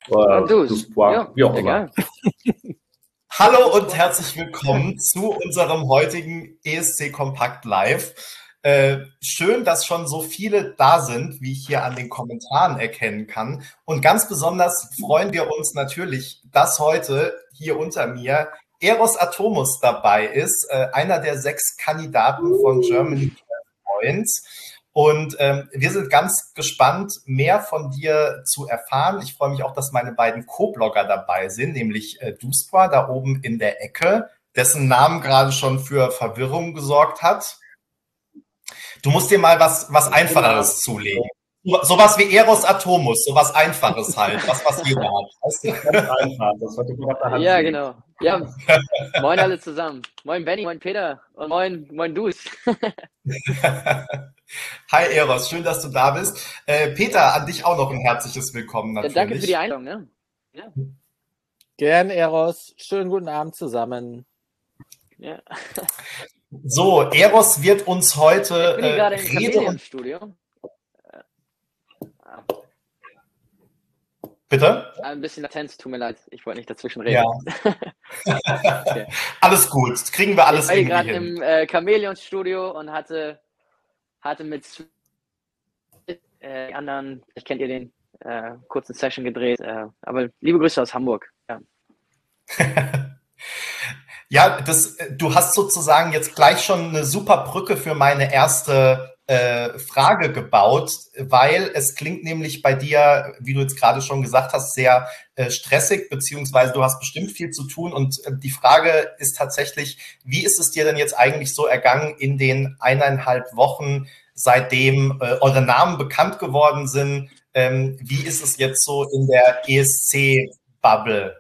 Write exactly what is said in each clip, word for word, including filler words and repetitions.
Oder Duspois, ja, wie auch immer. Hallo und herzlich willkommen zu unserem heutigen E S C Kompakt Live. Äh, schön, dass schon so viele da sind, wie ich hier an den Kommentaren erkennen kann. Und ganz besonders freuen wir uns natürlich, dass heute hier unter mir Eros Atomus dabei ist, äh, einer der sechs Kandidaten von Germany Points. Und ähm, wir sind ganz gespannt, mehr von dir zu erfahren. Ich freue mich auch, dass meine beiden Co-Blogger dabei sind, nämlich äh, Duspois da oben in der Ecke, dessen Namen gerade schon für Verwirrung gesorgt hat. Du musst dir mal was, was Einfacheres zulegen. Sowas wie Eros Atomus, sowas Einfaches halt, was, was jeder hat. Das ist ganz einfach. Das hatte ich auf der Hand. Ja, genau. Ja, moin alle zusammen. Moin Benny, moin Peter und moin, moin Dus. Hi Eros, schön, dass du da bist. Äh, Peter, an dich auch noch ein herzliches Willkommen natürlich. Ja, danke für die Einladung. Ne? Ja. Gern, Eros. Schönen guten Abend zusammen. Ja. So, Eros wird uns heute ich bin gerade äh, im Chameleon-Studio. Bitte? Ein bisschen Latenz, tut mir leid. Ich wollte nicht dazwischen reden. Ja. Okay. Alles gut, das kriegen wir alles irgendwie hin. Ich war gerade im äh, Chameleon-Studio und hatte, hatte mit äh, die anderen, ich kennt ihr den, äh, kurzen Session gedreht. Äh, aber liebe Grüße aus Hamburg. Ja. Ja, das, du hast sozusagen jetzt gleich schon eine super Brücke für meine erste äh, Frage gebaut, weil es klingt nämlich bei dir, wie du jetzt gerade schon gesagt hast, sehr äh, stressig, beziehungsweise du hast bestimmt viel zu tun. Und äh, die Frage ist tatsächlich, wie ist es dir denn jetzt eigentlich so ergangen in den eineinhalb Wochen, seitdem äh, eure Namen bekannt geworden sind? Ähm, wie ist es jetzt so in der E S C-Bubble?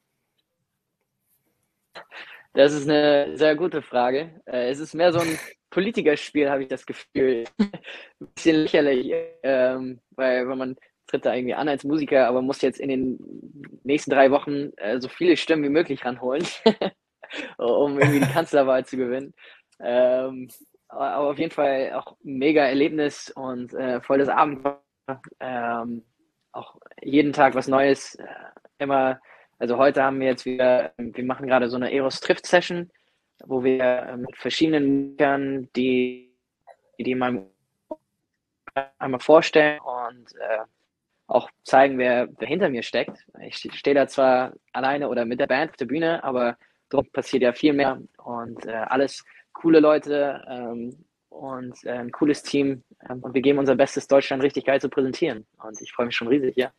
Das ist eine sehr gute Frage. Es ist mehr so ein Politikerspiel, habe ich das Gefühl. Ein bisschen lächerlich, ähm, weil, weil man tritt da irgendwie an als Musiker, aber muss jetzt in den nächsten drei Wochen äh, so viele Stimmen wie möglich ranholen, um irgendwie die Kanzlerwahl zu gewinnen. Ähm, aber auf jeden Fall auch ein mega Erlebnis und äh, volles Abenteuer. Ähm, auch jeden Tag was Neues, äh, immer. Also heute haben wir jetzt wieder, wir machen gerade so eine Eros Trifft Session, wo wir mit verschiedenen Musikern, die, die mal einmal vorstellen und äh, auch zeigen, wer, wer hinter mir steckt. Ich stehe da zwar alleine oder mit der Band auf der Bühne, aber dort passiert ja viel mehr und äh, alles coole Leute ähm, und äh, ein cooles Team ähm, und wir geben unser Bestes, Deutschland richtig geil zu präsentieren und ich freue mich schon riesig, ja.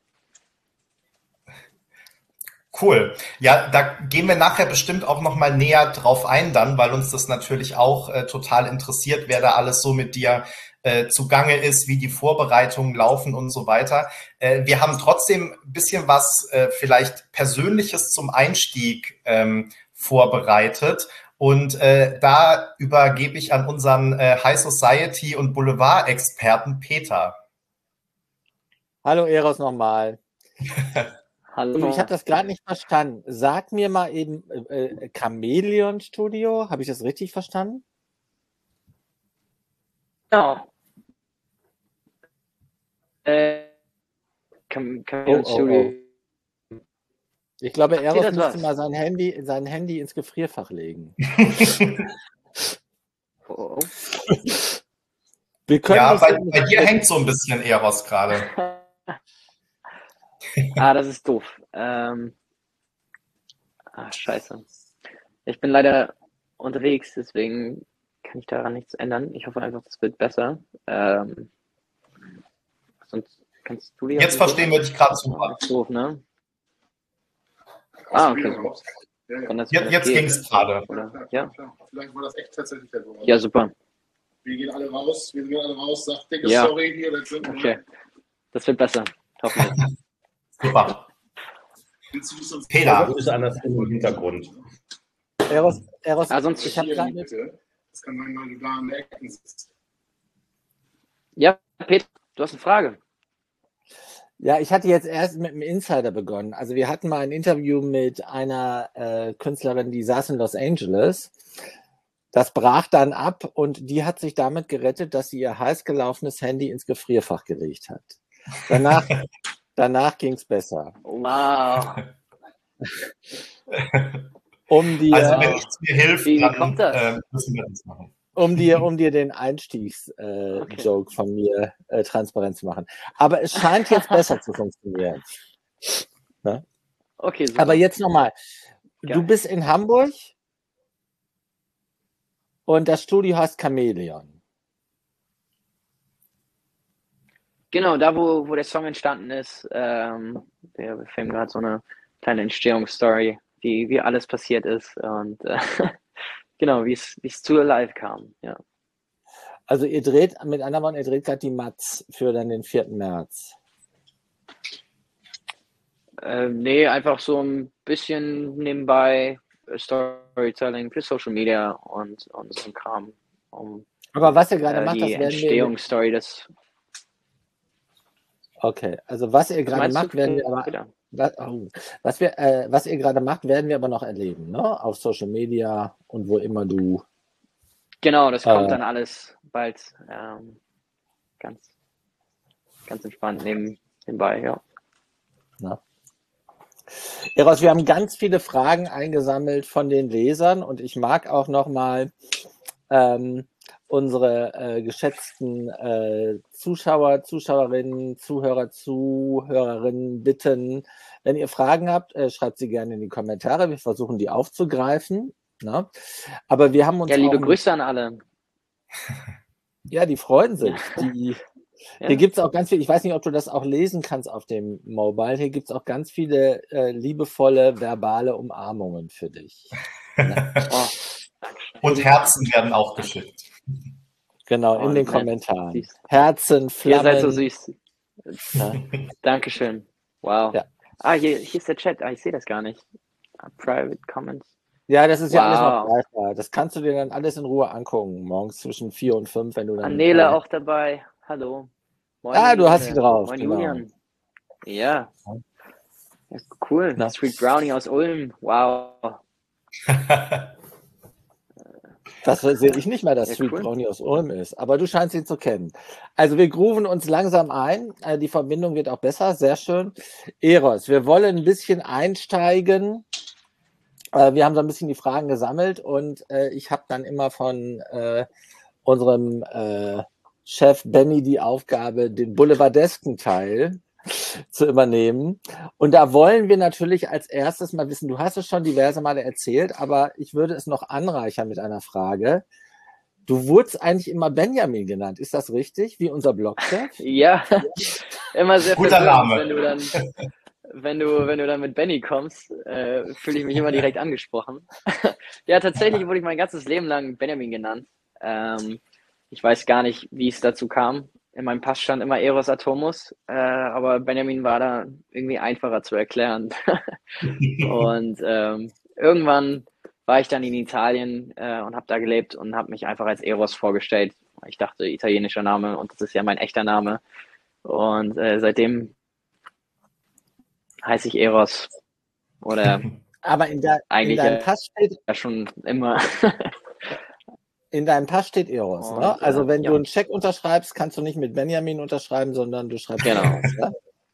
Cool. Ja, da gehen wir nachher bestimmt auch noch mal näher drauf ein dann, weil uns das natürlich auch äh, total interessiert, wer da alles so mit dir äh, zugange ist, wie die Vorbereitungen laufen und so weiter. Äh, wir haben trotzdem ein bisschen was äh, vielleicht Persönliches zum Einstieg ähm, vorbereitet. Und äh, da übergebe ich an unseren äh, High Society und Boulevard-Experten Peter. Hallo Eros nochmal. Hallo. Ich habe das gerade nicht verstanden. Sag mir mal eben, äh, Chameleon Studio, habe ich das richtig verstanden? Genau. Äh, Chameleon Oh, oh, Studio. oh. Ich glaube, Sagt ihr Eros das müsste was? mal sein Handy, sein Handy ins Gefrierfach legen. Oh, oh. Wir können Ja, das bei, ja nicht- bei dir hängt so ein bisschen Eros gerade. Ah, das ist doof. Ähm, ah, scheiße. Ich bin leider unterwegs, deswegen kann ich daran nichts ändern. Ich hoffe einfach, es wird besser. Ähm, sonst kannst du die Jetzt verstehen wir dich gerade super. super. Doof, ne? Ah, okay. Wenn das, wenn Jetzt, das jetzt geht, ging es gerade. oder? Ja. Vielleicht war das echt tatsächlich der Grund. Ja, super. Wir gehen alle raus, wir gehen alle raus, sagt dicke Ja. Sorry hier, das sind Okay. Das wird besser. Hoffentlich. Super. wir. Peter. Grüße an das im Hintergrund. Eros, Eros, Ah, sonst- ich habe Hier, gerade bitte. Das kann sein, weil du da an der Ecke sitzt. Ja, Peter, du hast eine Frage. Ja, ich hatte jetzt erst mit einem Insider begonnen. Also wir hatten mal ein Interview mit einer äh, Künstlerin, die saß in Los Angeles. Das brach dann ab und die hat sich damit gerettet, dass sie ihr heiß gelaufenes Handy ins Gefrierfach gelegt hat. Danach, Danach ging es besser. Wow. Um dir, Also wenn nichts mir hilft, Wie- wie dann kommt das? äh, müssen wir das machen. um dir, um dir den Einstiegs-Joke äh, Okay. Joke von mir äh, transparent zu machen. Aber es scheint jetzt besser zu funktionieren. Ne? Okay, super. Aber jetzt nochmal. Du Geil. bist in Hamburg und das Studio heißt Chamäleon. Genau, da wo, wo der Song entstanden ist, ähm, wir, wir filmen gerade so eine kleine Entstehungsstory, wie, wie alles passiert ist und äh, genau, wie es wie es zu Alive kam. Ja. Also ihr dreht, mit anderen Worten, ihr dreht gerade die Matz für dann den vierten März. Ähm, nee, einfach so ein bisschen nebenbei Storytelling für Social Media und, und so ein Kram, um Aber was ihr gerade äh, macht, das die werden wir... Entstehungsstory des... Okay, also was ihr Was gerade meinst macht, du? werden wir aber... Bitte. Was, oh, was, wir, äh, was ihr gerade macht, werden wir aber noch erleben, ne? Auf Social Media und wo immer du... Genau, das kommt Äh, dann alles bald ähm, ganz, ganz entspannt neben, nebenbei, ja. Na. Eros, wir haben ganz viele Fragen eingesammelt von den Lesern und ich mag auch nochmal ähm, unsere äh, geschätzten äh, Zuschauer, Zuschauerinnen, Zuhörer, Zuhörerinnen bitten, wenn ihr Fragen habt, äh, schreibt sie gerne in die Kommentare. Wir versuchen, die aufzugreifen. Na? Aber wir haben uns Ja, liebe auch... Grüße an alle. Ja, die freuen sich. Die... Ja. Hier gibt es auch ganz viel, ich weiß nicht, ob du das auch lesen kannst auf dem Mobile, hier gibt es auch ganz viele äh, liebevolle, verbale Umarmungen für dich. Oh, Und Herzen werden auch geschickt. Genau, Oh, in den nett. Kommentaren. Süß. Herzen, ihr Flammen. seid so süß. Ja. Dankeschön. Wow. Ja. Ah, hier, hier ist der Chat. Ah, ich sehe das gar nicht. Ah, Private Comments. Ja, das ist ja alles noch Wow. greifbar. Das kannst du dir dann alles in Ruhe angucken, morgens zwischen vier und fünf, wenn du dann... Anela äh, auch dabei. Hallo. Moin, Ah, du hast sie Elise. drauf, Moin, genau. Julian. Ja. Ja, cool. Na. Sweet Brownie aus Ulm. Wow. Das sehe ich nicht mal, dass Ja, Sweet cool. Brownie aus Ulm ist, aber du scheinst ihn zu kennen. Also wir grooven uns langsam ein, äh, die Verbindung wird auch besser, sehr schön. Eros, wir wollen ein bisschen einsteigen. Äh, wir haben so ein bisschen die Fragen gesammelt und äh, ich habe dann immer von äh, unserem äh, Chef Benny die Aufgabe, den boulevardesken Teil zu übernehmen. Und da wollen wir natürlich als erstes mal wissen, du hast es schon diverse Male erzählt, aber ich würde es noch anreichern mit einer Frage. Du wurdest eigentlich immer Benjamin genannt, ist das richtig, wie unser Blogchef? Ja, immer sehr Guter verwirrend, Name. wenn du dann, wenn du, wenn du dann mit Benny kommst, äh, fühle ich mich immer direkt angesprochen. Ja, tatsächlich wurde ich mein ganzes Leben lang Benjamin genannt. Ähm, ich weiß gar nicht, wie es dazu kam. In meinem Pass stand immer Eros Atomus, äh, aber Benjamin war da irgendwie einfacher zu erklären. Und ähm, irgendwann war ich dann in Italien äh, und habe da gelebt und habe mich einfach als Eros vorgestellt. Ich dachte, italienischer Name und das ist ja mein echter Name. Und äh, seitdem heiße ich Eros. Oder Aber in, der, in eigentlich deinem ja, Pass steht, ja schon immer. in deinem Pass steht Eros, Und, ne? Also äh, wenn ja. du einen Scheck unterschreibst, kannst du nicht mit Benjamin unterschreiben, sondern du schreibst Genau. Eros, ne?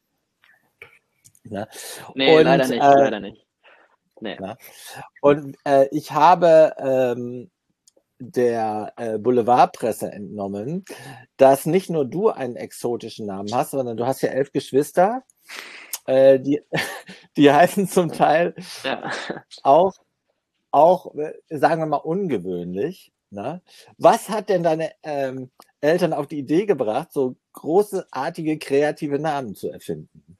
Ja. Nee, Und, leider nicht, äh, leider nicht. Nee. Ja. Und äh, ich habe ähm, der äh, Boulevardpresse entnommen, dass nicht nur du einen exotischen Namen hast, sondern du hast ja elf Geschwister, äh, die, die heißen zum Teil Ja. auch, auch, äh, sagen wir mal, ungewöhnlich. Ne? Was hat denn deine ähm, Eltern auf die Idee gebracht, so großartige, kreative Namen zu erfinden?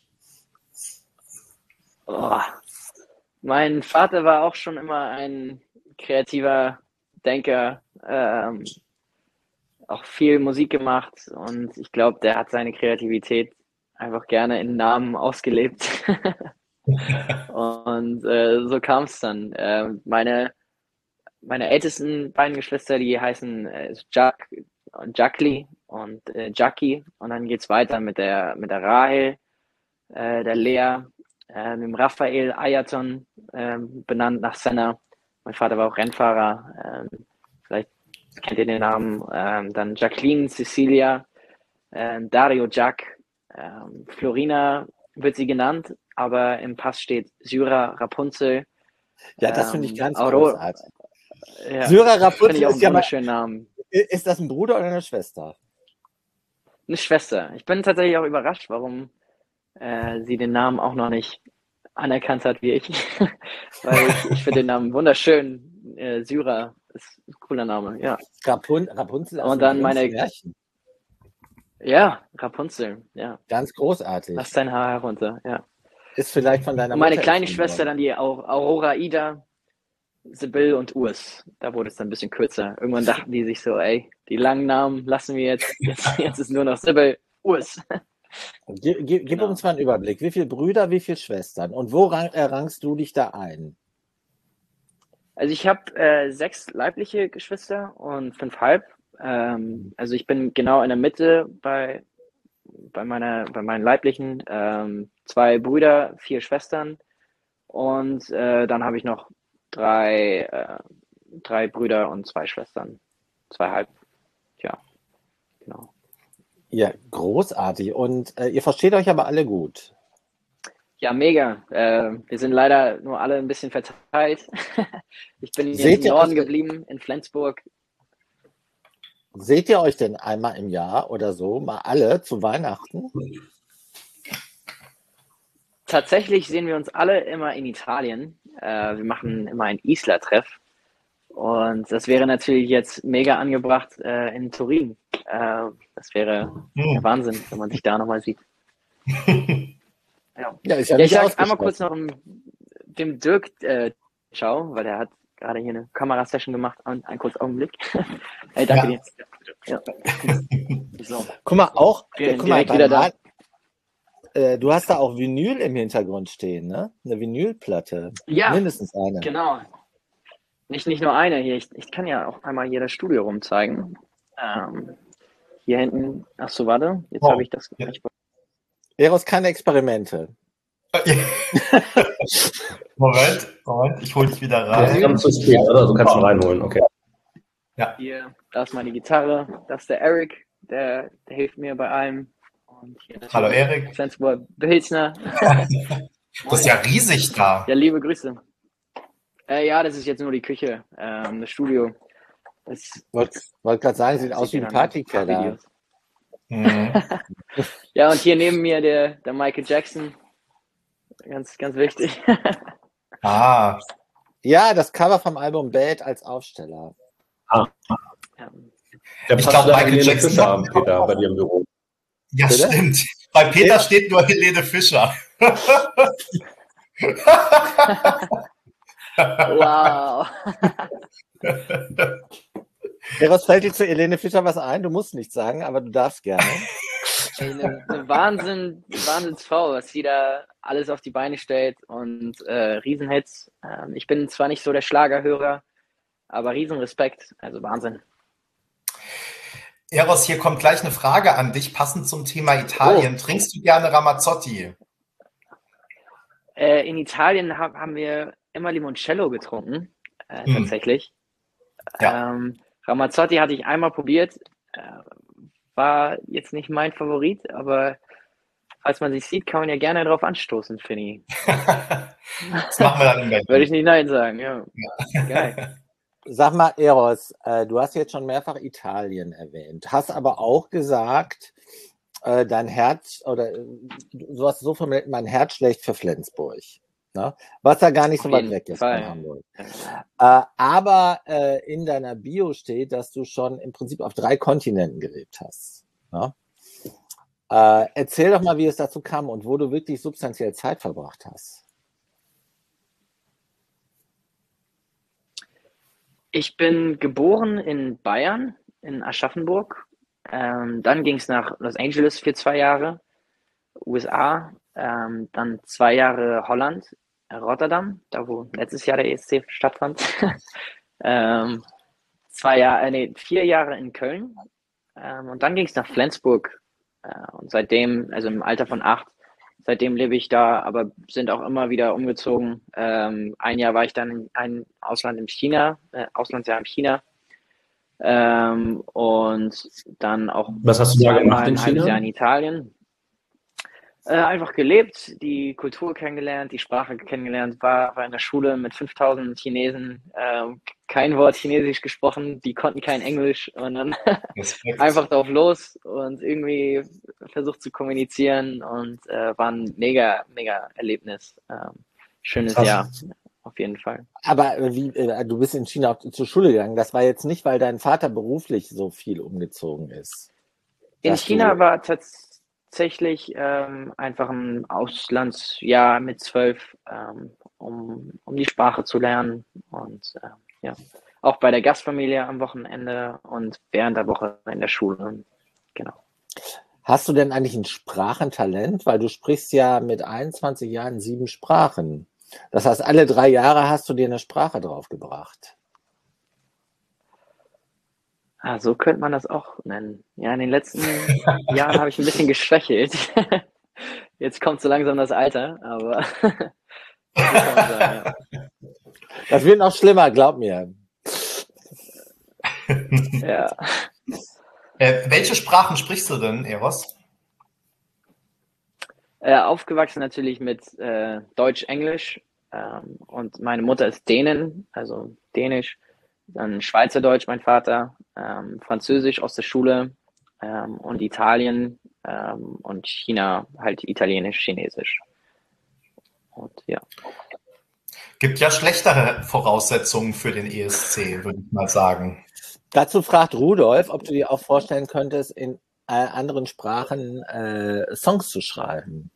Oh. Mein Vater war auch schon immer ein kreativer Denker, ähm, auch viel Musik gemacht und ich glaube, der hat seine Kreativität einfach gerne in Namen ausgelebt. Und äh, so kam es dann. Äh, meine, meine ältesten beiden Geschwister, die heißen äh, Jack und Jackli und äh, Jackie und dann geht's weiter mit der, mit der Rahel, äh, der Lea, äh, dem Raphael Ayaton, äh, benannt nach Senna. Mein Vater war auch Rennfahrer, äh, vielleicht kennt ihr den Namen. Äh, dann Jacqueline, Cecilia, äh, Dario Jack, Ähm, Florina wird sie genannt, aber im Pass steht Syra Rapunzel. Ja, das finde ich Ähm, ganz Aurora- großartig. Ja, Syra finde Rapunzel ich auch ist einen ja mal, wunderschönen Namen. ist das ein Bruder oder eine Schwester? Eine Schwester. Ich bin tatsächlich auch überrascht, warum äh, sie den Namen auch noch nicht anerkannt hat wie ich. Weil ich, ich finde den Namen wunderschön. Äh, Syra ist ein cooler Name, ja. Rapun Rapunzel aus Und dem dann Grimms meine- Märchen. Ja, Rapunzel, ja. Ganz großartig. Lass dein Haar herunter, ja. Ist vielleicht von deiner Und meine Mutter kleine erfunden Schwester worden. dann die Au- Aurora Ida, Sibyl und Urs. Da wurde es dann ein bisschen kürzer. Irgendwann dachten die sich so, ey, die langen Namen lassen wir jetzt. Jetzt, jetzt ist nur noch Sibyl, Urs. Gib, gib, gib Genau. uns mal einen Überblick. Wie viele Brüder, wie viele Schwestern? Und wo rang, äh, rangst du dich da ein? Also ich habe äh, sechs leibliche Geschwister und fünfhalb. Ähm, also ich bin genau in der Mitte bei, bei, meiner, bei meinen leiblichen. Ähm, zwei Brüder, vier Schwestern und äh, dann habe ich noch drei, äh, drei Brüder und zwei Schwestern. Zweieinhalb. Ja, genau. Ja, großartig. Und äh, ihr versteht euch aber alle gut. Ja, mega. Äh, wir sind leider nur alle ein bisschen verteilt. Ich bin jetzt Seht im ihr Norden euch- geblieben, in Flensburg. Seht ihr euch denn einmal im Jahr oder so, mal alle zu Weihnachten? Tatsächlich sehen wir uns alle immer in Italien. Äh, wir machen immer ein Isla-Treff. Und das wäre natürlich jetzt mega angebracht äh, in Turin. Äh, das wäre der Hm. Wahnsinn, wenn man sich da nochmal sieht. Ja. Ja, ist ja, Ja, ich nicht sag einmal kurz ausgeschlossen. noch dem, dem Dirk äh, Ciao, weil der hat gerade hier eine Kamerasession gemacht. Und einen kurzen Augenblick. Hey, danke dir. Ja. So. Guck mal, auch, Bin äh, guck mal, direkt beim wieder da. Mal- äh, du hast da auch Vinyl im Hintergrund stehen, ne? Eine Vinylplatte. Ja, Mindestens eine. genau. Nicht, nicht nur eine hier. Ich, ich kann ja auch einmal hier das Studio rumzeigen. Ähm, hier hinten. Ach so, warte. Jetzt Oh, habe ich das. ja. Ich, Eros, keine Experimente. Moment, Moment, ich hole dich wieder Das ist rein. ganz zu spät, oder? Du kannst ihn reinholen, okay. hier, da ist meine Gitarre. Das ist der Eric. Der, der hilft mir bei allem. Und hier Hallo Erik. Flensburg Pilsner. Das ist ja riesig da. Ja, liebe Grüße. Äh, ja, das ist jetzt nur die Küche, ähm, das Studio. Das Wollte wollt gerade sagen, sieht aus wie ihr ein dann in Partykeller. Videos. Mhm. Ja, und hier neben mir der, der Michael Jackson. Ganz, ganz wichtig. Ah, Ja, das Cover vom Album Bad als Aufsteller. Ja. Der Ich passt glaub, da Michael Helene Jackson Fischer hat- haben, Peter, bei dir im Büro. ja, Bitte? stimmt. Bei Peter steht nur Helene Fischer. Wow. Eros, fällt dir zu Helene Fischer was ein? Du musst nichts sagen, aber du darfst gerne. Ey, eine, eine Wahnsinn, Wahnsinnsfrau, was sie da alles auf die Beine stellt und äh, Riesenhits. Ähm, ich bin zwar nicht so der Schlagerhörer, aber Riesenrespekt. Also Wahnsinn. Eros, hier kommt gleich eine Frage an dich, passend zum Thema Italien. Oh. Trinkst du gerne Ramazzotti? Äh, in Italien hab, haben wir immer Limoncello getrunken, äh, Hm. tatsächlich. Ja. Ähm, Ramazzotti hatte ich einmal probiert, äh, war jetzt nicht mein Favorit, aber falls man sich sieht, kann man ja gerne drauf anstoßen, Finny. Das machen wir dann in Berlin. Würde ich nicht Nein sagen, ja. Geil. Sag mal, Eros, äh, du hast jetzt schon mehrfach Italien erwähnt, hast aber auch gesagt, äh, dein Herz, oder äh, du hast so formuliert, mein Herz schlägt für Flensburg. Ne? Was ja gar nicht so Auf weit jeden weg ist Fall. von Hamburg. Äh, aber äh, in deiner Bio steht, dass du schon im Prinzip auf drei Kontinenten gelebt hast. Ne? Äh, erzähl doch mal, wie es dazu kam und wo du wirklich substanziell Zeit verbracht hast. Ich bin geboren in Bayern, in Aschaffenburg. Ähm, dann ging es nach Los Angeles für zwei Jahre, U S A. Ähm, dann zwei Jahre Holland, Rotterdam, da wo letztes Jahr der E S C stattfand. ähm, zwei Jahre, äh, nee, vier Jahre in Köln. Ähm, und dann ging es nach Flensburg. Äh, und seitdem, also im Alter von acht, seitdem lebe ich da, aber sind auch immer wieder umgezogen. Ähm, ein Jahr war ich dann in ein Ausland in China, äh, Auslandsjahr in China. Ähm, und dann auch Was hast du da gemacht zweimal in ein halbes China? Jahr in Italien. Äh, einfach gelebt, die Kultur kennengelernt, die Sprache kennengelernt, war, war in der Schule mit fünftausend Chinesen, ähm, kein Wort Chinesisch gesprochen, die konnten kein Englisch und dann Respekt. einfach drauf los und irgendwie versucht zu kommunizieren und äh, war ein mega, mega Erlebnis. Ähm, schönes Krass. Jahr, auf jeden Fall. Aber äh, wie, äh, du bist in China auch zur Schule gegangen. Das war jetzt nicht, weil dein Vater beruflich so viel umgezogen ist. In Dass China du, war tatsächlich ähm, einfach ein Auslandsjahr mit zwölf, ähm, um, um die Sprache zu lernen und äh, ja, auch bei der Gastfamilie am Wochenende und während der Woche in der Schule. Genau. Hast du denn eigentlich ein Sprachentalent? Weil du sprichst ja mit einundzwanzig Jahren sieben Sprachen. Das heißt, alle drei Jahre hast du dir eine Sprache draufgebracht. Ah, so könnte man das auch nennen. Ja, in den letzten Jahren habe ich ein bisschen geschwächelt. Jetzt kommt so langsam das Alter, aber so kann man sagen, ja. Das wird noch schlimmer, glaub mir. Ja. Äh, welche Sprachen sprichst du denn, Eros? Äh, aufgewachsen natürlich mit äh, Deutsch, Englisch ähm, und meine Mutter ist Dänin, also Dänisch, dann Schweizerdeutsch, mein Vater, ähm, Französisch aus der Schule ähm, und Italien ähm, und China halt Italienisch, Chinesisch. Und ja. Gibt ja schlechtere Voraussetzungen für den E S C, würde ich mal sagen. Dazu fragt Rudolf, ob du dir auch vorstellen könntest, in äh, anderen Sprachen äh, Songs zu schreiben.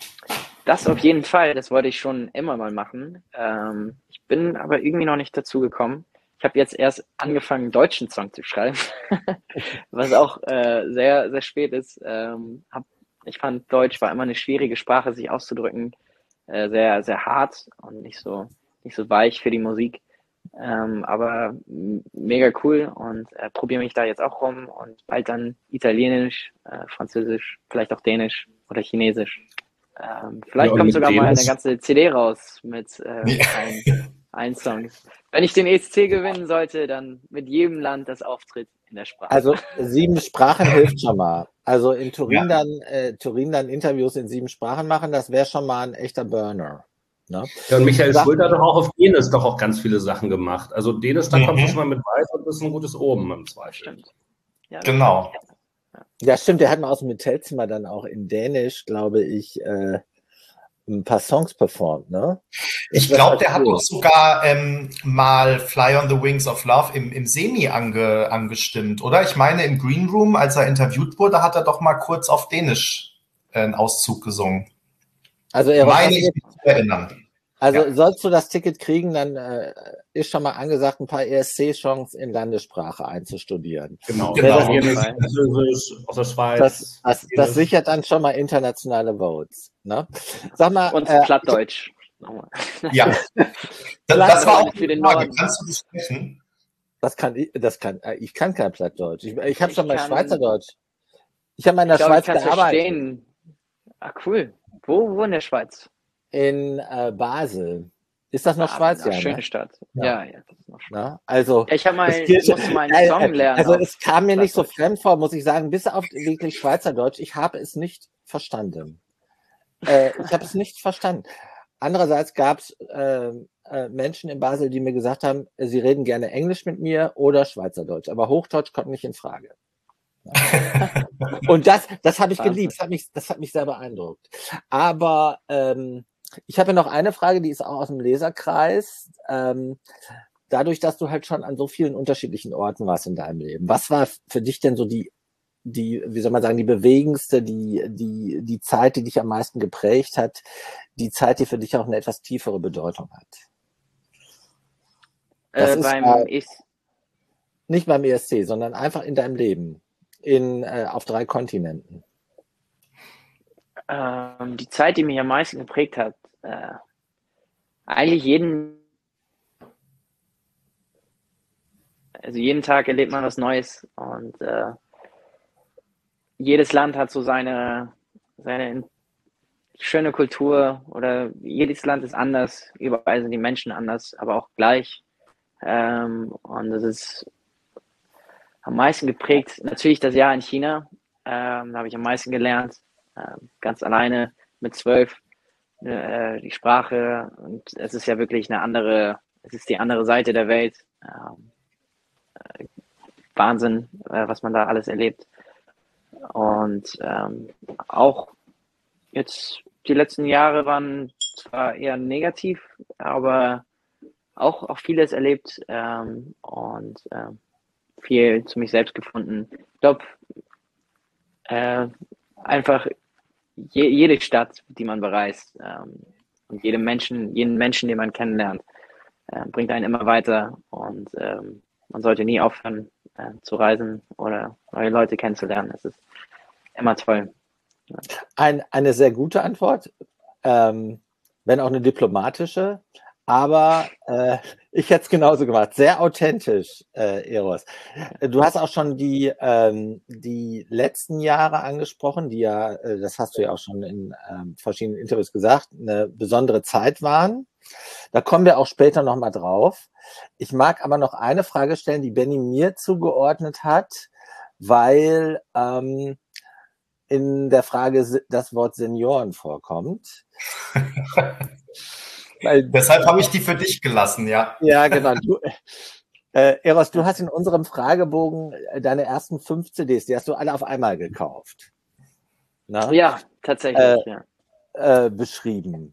Das auf jeden Fall, das wollte ich schon immer mal machen. Ähm, ich bin aber irgendwie noch nicht dazu gekommen. Ich habe jetzt erst angefangen, einen deutschen Song zu schreiben, was auch äh, sehr, sehr spät ist. Ähm, hab, ich fand, Deutsch war immer eine schwierige Sprache, sich auszudrücken. Äh, sehr, sehr hart und nicht so, nicht so weich für die Musik. Ähm, aber m- mega cool und äh, probiere mich da jetzt auch rum und bald dann Italienisch, äh, Französisch, vielleicht auch Dänisch oder Chinesisch. Ähm, vielleicht Ja, und kommt mit sogar mal eine Dänisch- ganze C D raus mit äh, Ja. ein, ein Song. Wenn ich den E S C gewinnen sollte, dann mit jedem Land das Auftritt in der Sprache. Also sieben Sprachen hilft schon mal. Also in Turin Ja. dann äh, Turin dann Interviews in sieben Sprachen machen, das wäre schon mal ein echter Burner. Ne? Ja, und Michael Sag- Schröder hat doch auch auf Dänisch doch auch ganz viele Sachen gemacht. Also Dänisch, da Mhm. kommst du schon mal mit weit und bist ein gutes Oben im Zweifel. Stimmt. Ja, das Genau. Ja, stimmt, der hat mal aus dem Hotelzimmer dann auch in Dänisch, glaube ich, äh, ein paar Songs performt, ne? Ich Das glaube, war der hat cool. auch sogar ähm, mal Fly on the Wings of Love im, im Semi ange, angestimmt, oder? Ich meine, im Green Room, als er interviewt wurde, hat er doch mal kurz auf Dänisch äh, einen Auszug gesungen. Also, er Meine ich mich zu erinnern. also Ja. sollst du das Ticket kriegen, dann äh, ist schon mal angesagt, ein paar E S C-Songs in Landessprache einzustudieren. Genau. Genau. Auf jeden Fall. Französisch, aus der Schweiz. Das, das, das Dänisch. sichert dann schon mal internationale Votes. Ne? Sag mal, Und äh, Plattdeutsch. Nochmal. Ja. Das, das war auch Für den die Frage. Norden. Kannst du das sprechen? das kann ich, das kann, äh, ich kann kein Plattdeutsch. Ich, ich habe Ich schon mal kann- Schweizerdeutsch. Ich habe mal in der Ich glaube, ich Schweiz kann es gearbeitet. verstehen. Ah, cool. Wo, wo in der Schweiz? In äh, Basel. Ist das noch Ah, Schweiz? ah, Ja, schöne ne? Stadt. Ja. Ja, ja, das ist noch Schweiz. Na, also, Ja, ich habe mal, es gilt- musste mal einen äh, Song lernen. also auf es kam mir nicht so Plattdeutsch. fremd vor, muss ich sagen, bis auf wirklich Schweizerdeutsch. Ich habe es nicht verstanden. Äh, ich habe es nicht verstanden. Andererseits gab es äh, äh, Menschen in Basel, die mir gesagt haben, sie reden gerne Englisch mit mir oder Schweizerdeutsch, aber Hochdeutsch kommt nicht in Frage. Und das, das habe ich Wahnsinn. geliebt, das hat mich, das hat mich sehr beeindruckt. Aber ähm, ich habe noch eine Frage, die ist auch aus dem Leserkreis. Ähm, dadurch, dass du halt schon an so vielen unterschiedlichen Orten warst in deinem Leben, was war für dich denn so die, die, wie soll man sagen, die bewegendste, die, die, die Zeit, die dich am meisten geprägt hat, die Zeit, die für dich auch eine etwas tiefere Bedeutung hat? Das Äh, ist, beim äh, E S C. Nicht beim E S C, sondern einfach in deinem Leben, in, äh, auf drei Kontinenten. Ähm, die Zeit, die mich am meisten geprägt hat, äh, eigentlich jeden, also jeden Tag erlebt man was Neues und äh, jedes Land hat so seine, seine schöne Kultur oder jedes Land ist anders, überall sind die Menschen anders, aber auch gleich. Ähm, und das ist am meisten geprägt, natürlich das Jahr in China, ähm, da habe ich am meisten gelernt. ähm, ganz alleine mit zwölf äh, die Sprache, und es ist ja wirklich eine andere, es ist die andere Seite der Welt. Ähm, äh, Wahnsinn, äh, was man da alles erlebt. Und ähm, auch jetzt die letzten Jahre waren zwar eher negativ, aber auch, auch vieles erlebt ähm, und ähm, viel zu mich selbst gefunden. Ich glaube, äh, einfach je, jede Stadt, die man bereist ähm, und jedem Menschen, jeden Menschen, den man kennenlernt, äh, bringt einen immer weiter, und ähm, man sollte nie aufhören äh, zu reisen oder neue Leute kennenzulernen. Es ist immer toll. Ja. Ein, eine sehr gute Antwort, ähm, wenn auch eine diplomatische, aber äh, ich hätte es genauso gemacht. Sehr authentisch, äh, Eros. Du hast auch schon die, ähm, die letzten Jahre angesprochen, die ja, äh, das hast du ja auch schon in ähm, verschiedenen Interviews gesagt, eine besondere Zeit waren. Da kommen wir auch später nochmal drauf. Ich mag aber noch eine Frage stellen, die Benny mir zugeordnet hat, weil ähm, in der Frage das Wort Senioren vorkommt. Weil, Deshalb habe ich die für dich gelassen, ja. Ja, genau. Du, äh, Eros, du hast in unserem Fragebogen deine ersten fünf C Ds, die hast du alle auf einmal gekauft. Na? Ja, tatsächlich, äh, ja. Äh, beschrieben.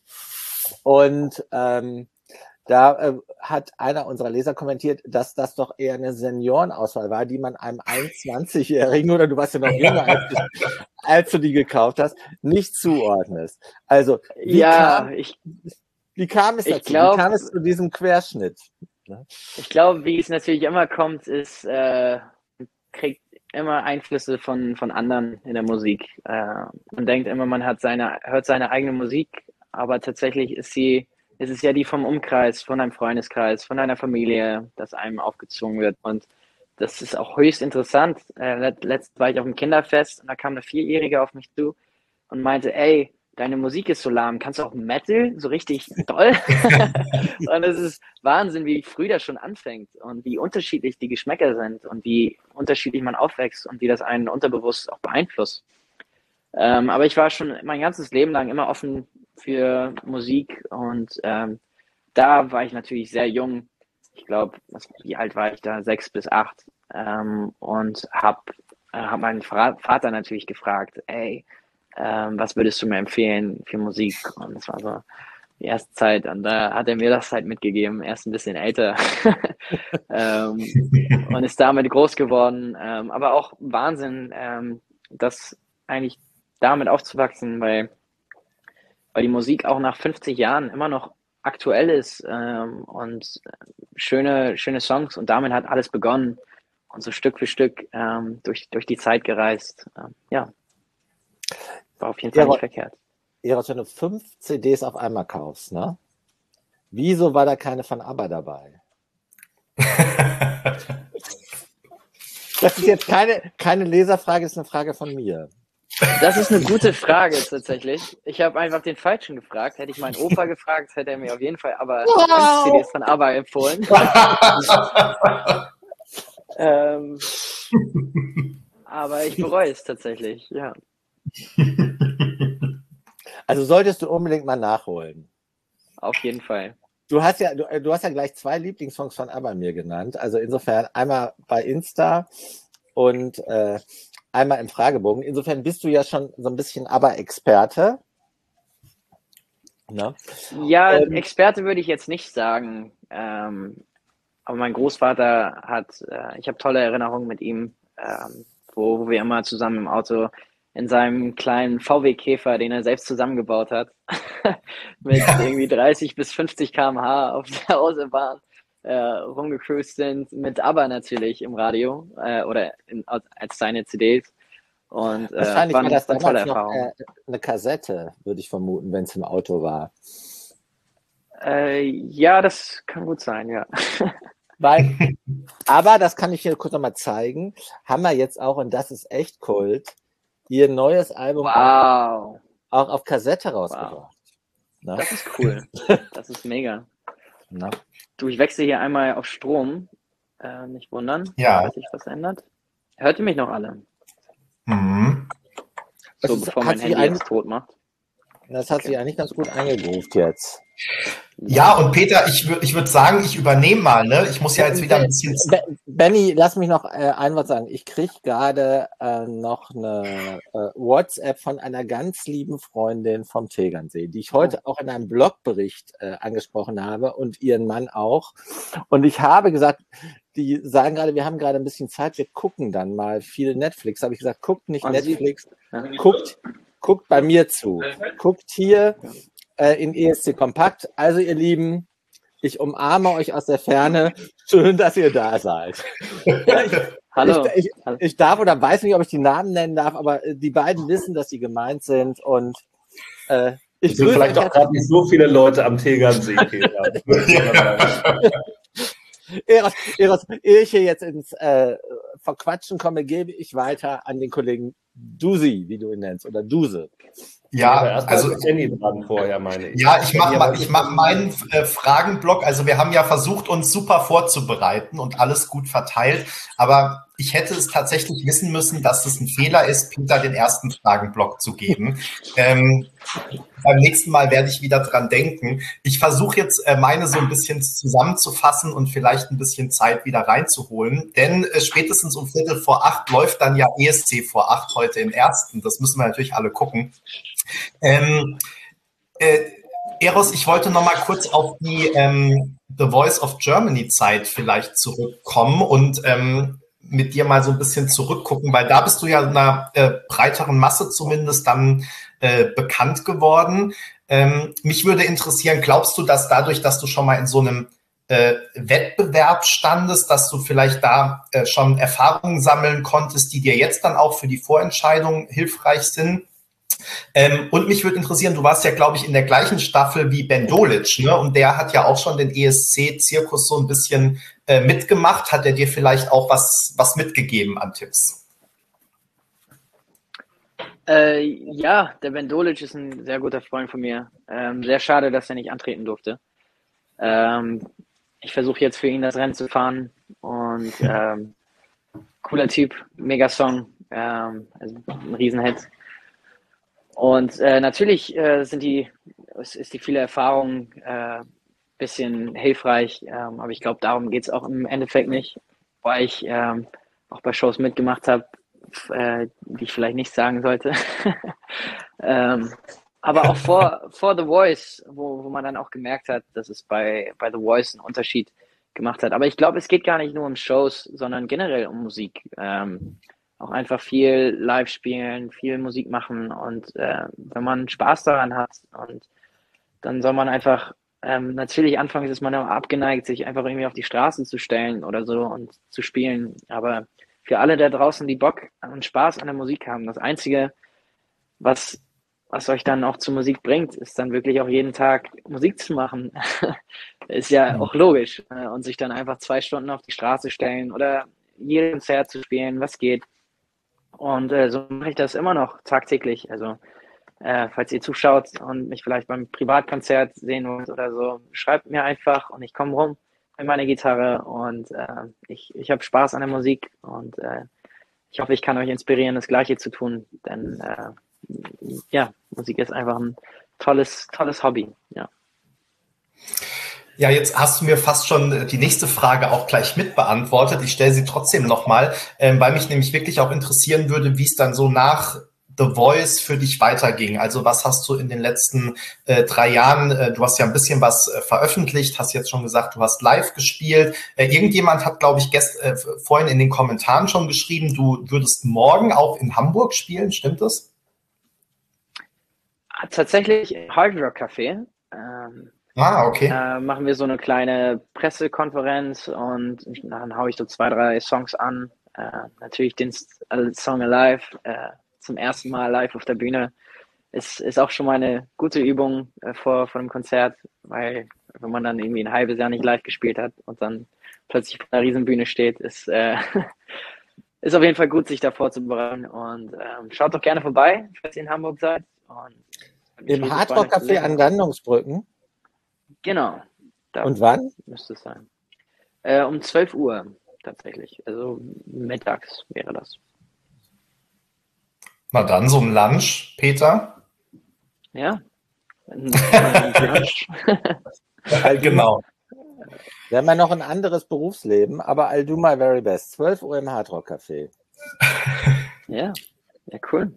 Und ähm, da äh, hat einer unserer Leser kommentiert, dass das doch eher eine Seniorenauswahl war, die man einem einundzwanzigjährigen, oder du warst ja noch jünger, als, als du die gekauft hast, nicht zuordnest. Also, wie, ja, kam, ich, wie kam es ich dazu? glaub, wie kam es zu diesem Querschnitt? Ich glaube, wie es natürlich immer kommt, ist, äh, man kriegt immer Einflüsse von, von anderen in der Musik. Äh, man denkt immer, man hat seine, hört seine eigene Musik, aber tatsächlich ist sie, ist es ja die vom Umkreis, von einem Freundeskreis, von einer Familie, das einem aufgezwungen wird. Und das ist auch höchst interessant. Äh, letztens war ich auf einem Kinderfest und da kam eine Vierjährige auf mich zu und meinte, ey, deine Musik ist so lahm, kannst du auch Metal so richtig doll? Und es ist Wahnsinn, wie früh das schon anfängt und wie unterschiedlich die Geschmäcker sind und wie unterschiedlich man aufwächst und wie das einen unterbewusst auch beeinflusst. Ähm, aber ich war schon mein ganzes Leben lang immer offen für Musik, und ähm, da war ich natürlich sehr jung. Ich glaube, wie alt war ich da? Sechs bis acht. Ähm, und habe hab meinen Vater natürlich gefragt, ey, ähm, was würdest du mir empfehlen für Musik? Und das war so die erste Zeit, und da hat er mir das halt mitgegeben, erst ein bisschen älter ähm, und ist damit groß geworden. Ähm, aber auch Wahnsinn, ähm, das eigentlich damit aufzuwachsen, weil, weil die Musik auch nach fünfzig Jahren immer noch aktuell ist ähm, und schöne, schöne Songs, und damit hat alles begonnen und so Stück für Stück ähm, durch, durch die Zeit gereist. Ähm, ja, war auf jeden Fall nicht verkehrt. Eros, wenn du fünf C Ds auf einmal kaufst, ne? Wieso war da keine von ABBA dabei? Das ist jetzt keine, keine Leserfrage, das ist eine Frage von mir. Das ist eine gute Frage tatsächlich. Ich habe einfach den Falschen gefragt. Hätte ich meinen Opa gefragt, hätte er mir auf jeden Fall aber wow. fünf C Ds von ABBA empfohlen. ähm, aber ich bereue es tatsächlich, ja. Also solltest du unbedingt mal nachholen. Auf jeden Fall. Du hast ja, du, du hast ja gleich zwei Lieblingssongs von ABBA mir genannt. Also insofern einmal bei Insta und äh, einmal im Fragebogen. Insofern bist du ja schon so ein bisschen ABBA-Experte. Ne? Ja, ähm, Experte würde ich jetzt nicht sagen. Ähm, aber mein Großvater hat, äh, ich habe tolle Erinnerungen mit ihm, ähm, wo, wo wir immer zusammen im Auto in seinem kleinen V W-Käfer, den er selbst zusammengebaut hat, mit irgendwie dreißig bis fünfzig Kilometer pro Stunde auf der Autobahn äh, rumgecruised sind, mit ABBA natürlich im Radio äh, oder in, als seine C Ds. Und, äh, wahrscheinlich war das eine damals noch äh, eine Kassette, würde ich vermuten, wenn es im Auto war. Äh, ja, das kann gut sein, ja. Weil, aber, das kann ich hier kurz nochmal zeigen, haben wir jetzt auch, und das ist echt Kult, ihr neues Album wow. auch auf Kassette rausgebracht. Wow. Das ist cool. Das ist mega. Na? Du, ich wechsle hier einmal auf Strom. Äh, nicht wundern, ja. dass sich was ändert. Hört ihr mich noch alle? Mhm. So, Das bevor hat mein sich Handy ein- jetzt tot macht. Das hat sich eigentlich ganz gut eingegroovt jetzt. Ja, und Peter, ich, wür- ich würde sagen, ich übernehme mal, ne? Ich muss ja jetzt wieder ein bisschen. Be- Benny, lass mich noch äh, ein Wort sagen. Ich kriege gerade äh, noch eine äh, WhatsApp von einer ganz lieben Freundin vom Tegernsee, die ich heute auch in einem Blogbericht äh, angesprochen habe und ihren Mann auch. Und ich habe gesagt, die sagen gerade, wir haben gerade ein bisschen Zeit, wir gucken dann mal viel Netflix. Habe ich gesagt, guckt nicht Und sie- Netflix, Ja. guckt, guckt bei mir zu. Guckt hier äh, in E S C Kompakt. Also ihr Lieben, ich umarme euch aus der Ferne. Schön, dass ihr da seid. Hallo. Ich, ich, Hallo. ich darf oder weiß nicht, ob ich die Namen nennen darf, aber äh, die beiden wissen, dass sie gemeint sind. Und äh, ich Es sind grüße vielleicht euch auch gerade nicht so viele Leute am Tegernsee, Peter. Eros, Eros, ehe ich hier jetzt ins äh, Verquatschen komme, gebe ich weiter an den Kollegen Dusi, wie du ihn nennst, oder Duse. Ja, erst also also Jenny dran vorher, meine ich. ja, ich mache Ja, mal, was ich ist mach denn- meinen äh, Fragenblock. Also wir haben ja versucht, uns super vorzubereiten und alles gut verteilt. Aber ich hätte es tatsächlich wissen müssen, dass es ein Fehler ist, Peter den ersten Fragenblock zu geben. ähm, beim nächsten Mal werde ich wieder dran denken. Ich versuche jetzt äh, meine so ein bisschen zusammenzufassen und vielleicht ein bisschen Zeit wieder reinzuholen. Denn äh, spätestens um Viertel vor acht läuft dann ja E S C vor acht heute im ersten. Das müssen wir natürlich alle gucken. Ähm, äh, Eros, ich wollte noch mal kurz auf die ähm, The Voice of Germany Zeit vielleicht zurückkommen und ähm, mit dir mal so ein bisschen zurückgucken, weil da bist du ja einer äh, breiteren Masse zumindest dann äh, bekannt geworden. Ähm, mich würde interessieren, glaubst du, dass dadurch, dass du schon mal in so einem äh, Wettbewerb standest, dass du vielleicht da äh, schon Erfahrungen sammeln konntest, die dir jetzt dann auch für die Vorentscheidung hilfreich sind? Ähm, und mich würde interessieren, du warst ja, glaube ich, in der gleichen Staffel wie Ben Dolic, ne? Und der hat ja auch schon den E S C-Zirkus so ein bisschen äh, mitgemacht. Hat er dir vielleicht auch was, was mitgegeben an Tipps? Äh, ja, der Ben Dolic ist ein sehr guter Freund von mir. Ähm, sehr schade, dass er nicht antreten durfte. Ähm, ich versuche jetzt für ihn das Rennen zu fahren und ähm, cooler Typ, mega Song, ähm, also ein Riesenhit. Und äh, natürlich äh, sind die, es ist die viele Erfahrung äh, bisschen hilfreich, ähm, aber ich glaube, darum geht es auch im Endeffekt nicht, weil ich ähm, auch bei Shows mitgemacht habe, äh, die ich vielleicht nicht sagen sollte. ähm, aber auch vor, vor The Voice, wo, wo man dann auch gemerkt hat, dass es bei, bei The Voice einen Unterschied gemacht hat. Aber ich glaube, es geht gar nicht nur um Shows, sondern generell um Musik. Ähm, auch einfach viel live spielen, viel Musik machen und äh, wenn man Spaß daran hat und dann soll man einfach, ähm, natürlich anfangs ist man immer abgeneigt, sich einfach irgendwie auf die Straße zu stellen oder so und zu spielen, aber für alle da draußen, die Bock und Spaß an der Musik haben, das Einzige, was, was euch dann auch zur Musik bringt, ist dann wirklich auch jeden Tag Musik zu machen. Ist ja auch logisch. äh, Und sich dann einfach zwei Stunden auf die Straße stellen oder jedes Konzert zu spielen, was geht. Und äh, so mache ich das immer noch tagtäglich. Also, äh, falls ihr zuschaut und mich vielleicht beim Privatkonzert sehen wollt oder so, schreibt mir einfach und ich komme rum mit meiner Gitarre und äh, ich, ich habe Spaß an der Musik und äh, ich hoffe, ich kann euch inspirieren, das Gleiche zu tun, denn äh, ja, Musik ist einfach ein tolles, tolles Hobby. Ja. Ja, jetzt hast du mir fast schon die nächste Frage auch gleich mit beantwortet. Ich stelle sie trotzdem nochmal, ähm, weil mich nämlich wirklich auch interessieren würde, wie es dann so nach The Voice für dich weiterging. Also was hast du in den letzten äh, drei Jahren, äh, du hast ja ein bisschen was äh, veröffentlicht, hast jetzt schon gesagt, du hast live gespielt. Äh, irgendjemand hat, glaube ich, gest äh, vorhin in den Kommentaren schon geschrieben, du würdest morgen auch in Hamburg spielen, stimmt das? Tatsächlich Hard Rock Café. Ähm, Ah, okay. Äh, machen wir so eine kleine Pressekonferenz und dann haue ich so zwei, drei Songs an. Äh, natürlich den Song Alive, äh, zum ersten Mal live auf der Bühne. Ist, ist auch schon mal eine gute Übung äh, vor, vor dem Konzert, weil wenn man dann irgendwie ein halbes Jahr nicht live gespielt hat und dann plötzlich vor einer Riesenbühne steht, ist, äh, ist auf jeden Fall gut, sich da vorzubereiten. Und ähm, schaut doch gerne vorbei, falls ihr in Hamburg seid. Und Im Hard Rock Café an Landungsbrücken. Genau. Da Und wann? müsste es sein. Äh, um zwölf Uhr tatsächlich. Also mittags wäre das. Na dann, so ein Lunch, Peter. Ja. Lunch. Genau. Wir haben ja noch ein anderes Berufsleben, aber I'll do my very best. zwölf Uhr im Hardrock Café. Ja, ja, cool.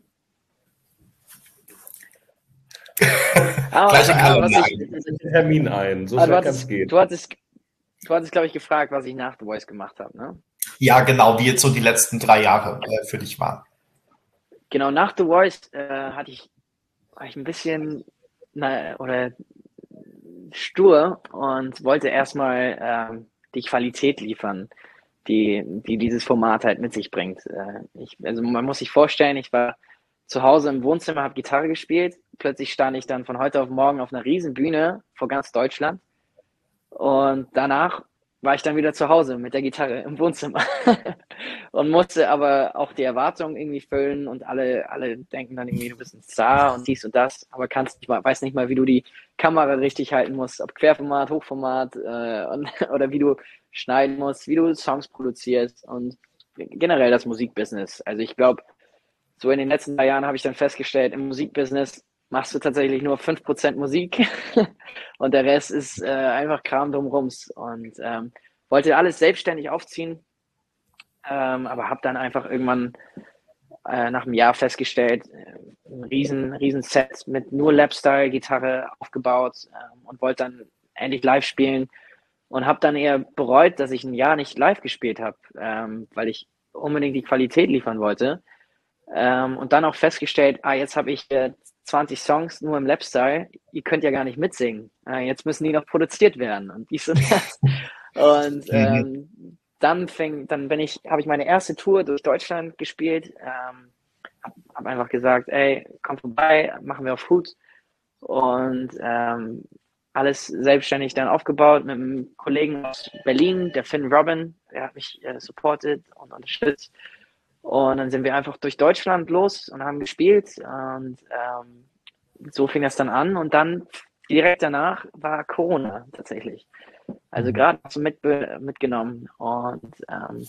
Gleich im Kalender. Den Termin ein. So aber schnell du kann es hattest, gehen. du hattest, du hattest, glaube ich, gefragt, was ich nach The Voice gemacht habe, ne? Ja, genau, wie jetzt so die letzten drei Jahre äh, für dich waren. Genau, nach The Voice äh, hatte ich, war ich ein bisschen na, oder stur und wollte erstmal ähm, die Qualität liefern, die, die dieses Format halt mit sich bringt. Äh, ich, also man muss sich vorstellen, ich war zu Hause im Wohnzimmer, habe Gitarre gespielt, plötzlich stand ich dann von heute auf morgen auf einer riesen Bühne vor ganz Deutschland und danach war ich dann wieder zu Hause mit der Gitarre im Wohnzimmer und musste aber auch die Erwartungen irgendwie füllen und alle, alle denken dann irgendwie, du bist ein Star und dies und das, aber kannst nicht mal, weiß nicht mal, wie du die Kamera richtig halten musst, ob Querformat, Hochformat äh, und, oder wie du schneiden musst, wie du Songs produzierst und generell das Musikbusiness. Also ich glaube, so in den letzten drei Jahren habe ich dann festgestellt, im Musikbusiness machst du tatsächlich nur fünf Prozent Musik und der Rest ist äh, einfach Kram drumrums und ähm, wollte alles selbstständig aufziehen, ähm, aber habe dann einfach irgendwann äh, nach einem Jahr festgestellt, äh, ein riesen, riesen Set mit nur Lapstyle-Gitarre aufgebaut ähm, und wollte dann endlich live spielen und habe dann eher bereut, dass ich ein Jahr nicht live gespielt habe, ähm, weil ich unbedingt die Qualität liefern wollte. Ähm, und dann auch festgestellt, ah, jetzt habe ich äh, zwanzig Songs nur im Lapstyle, ihr könnt ja gar nicht mitsingen. Äh, jetzt müssen die noch produziert werden und dies und das. Und ähm, dann fäng, dann bin ich, habe ich meine erste Tour durch Deutschland gespielt, ähm, habe hab einfach gesagt, ey, komm vorbei, machen wir auf Hut und ähm, alles selbstständig dann aufgebaut mit einem Kollegen aus Berlin, der Finn Robin, der hat mich äh, supportet und unterstützt. Und dann sind wir einfach durch Deutschland los und haben gespielt und ähm, so fing das dann an und dann direkt danach war Corona tatsächlich. Also gerade so mit, mitgenommen und ähm,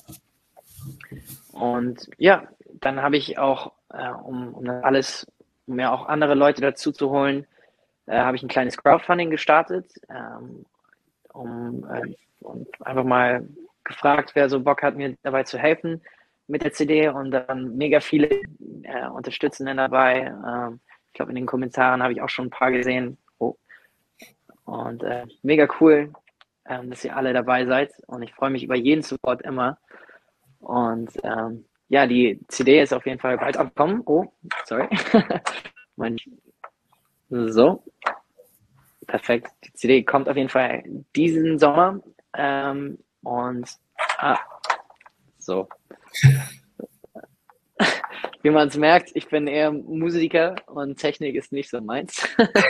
und ja, dann habe ich auch, äh, um, um das alles, um mir auch andere Leute dazu zu holen, äh, habe ich ein kleines Crowdfunding gestartet, ähm, um äh, und einfach mal gefragt, wer so Bock hat, mir dabei zu helfen mit der C D und dann mega viele äh, Unterstützenden dabei. Ähm, ich glaube, in den Kommentaren habe ich auch schon ein paar gesehen. Oh. Und äh, mega cool, ähm, dass ihr alle dabei seid und ich freue mich über jeden Support immer. Und ähm, ja, die C D ist auf jeden Fall bald abgekommen. Oh, sorry. mein, so. Perfekt. Die C D kommt auf jeden Fall diesen Sommer. Ähm, und ah, so. Wie man es merkt, ich bin eher Musiker und Technik ist nicht so meins.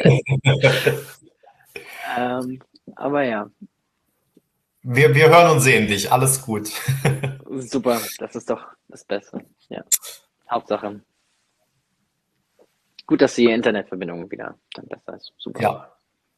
ähm, aber ja. Wir, wir hören und sehen dich. Alles gut. Super, das ist doch das Beste. Ja. Hauptsache. Gut, dass die Internetverbindung wieder dann besser ist. Super. Ja.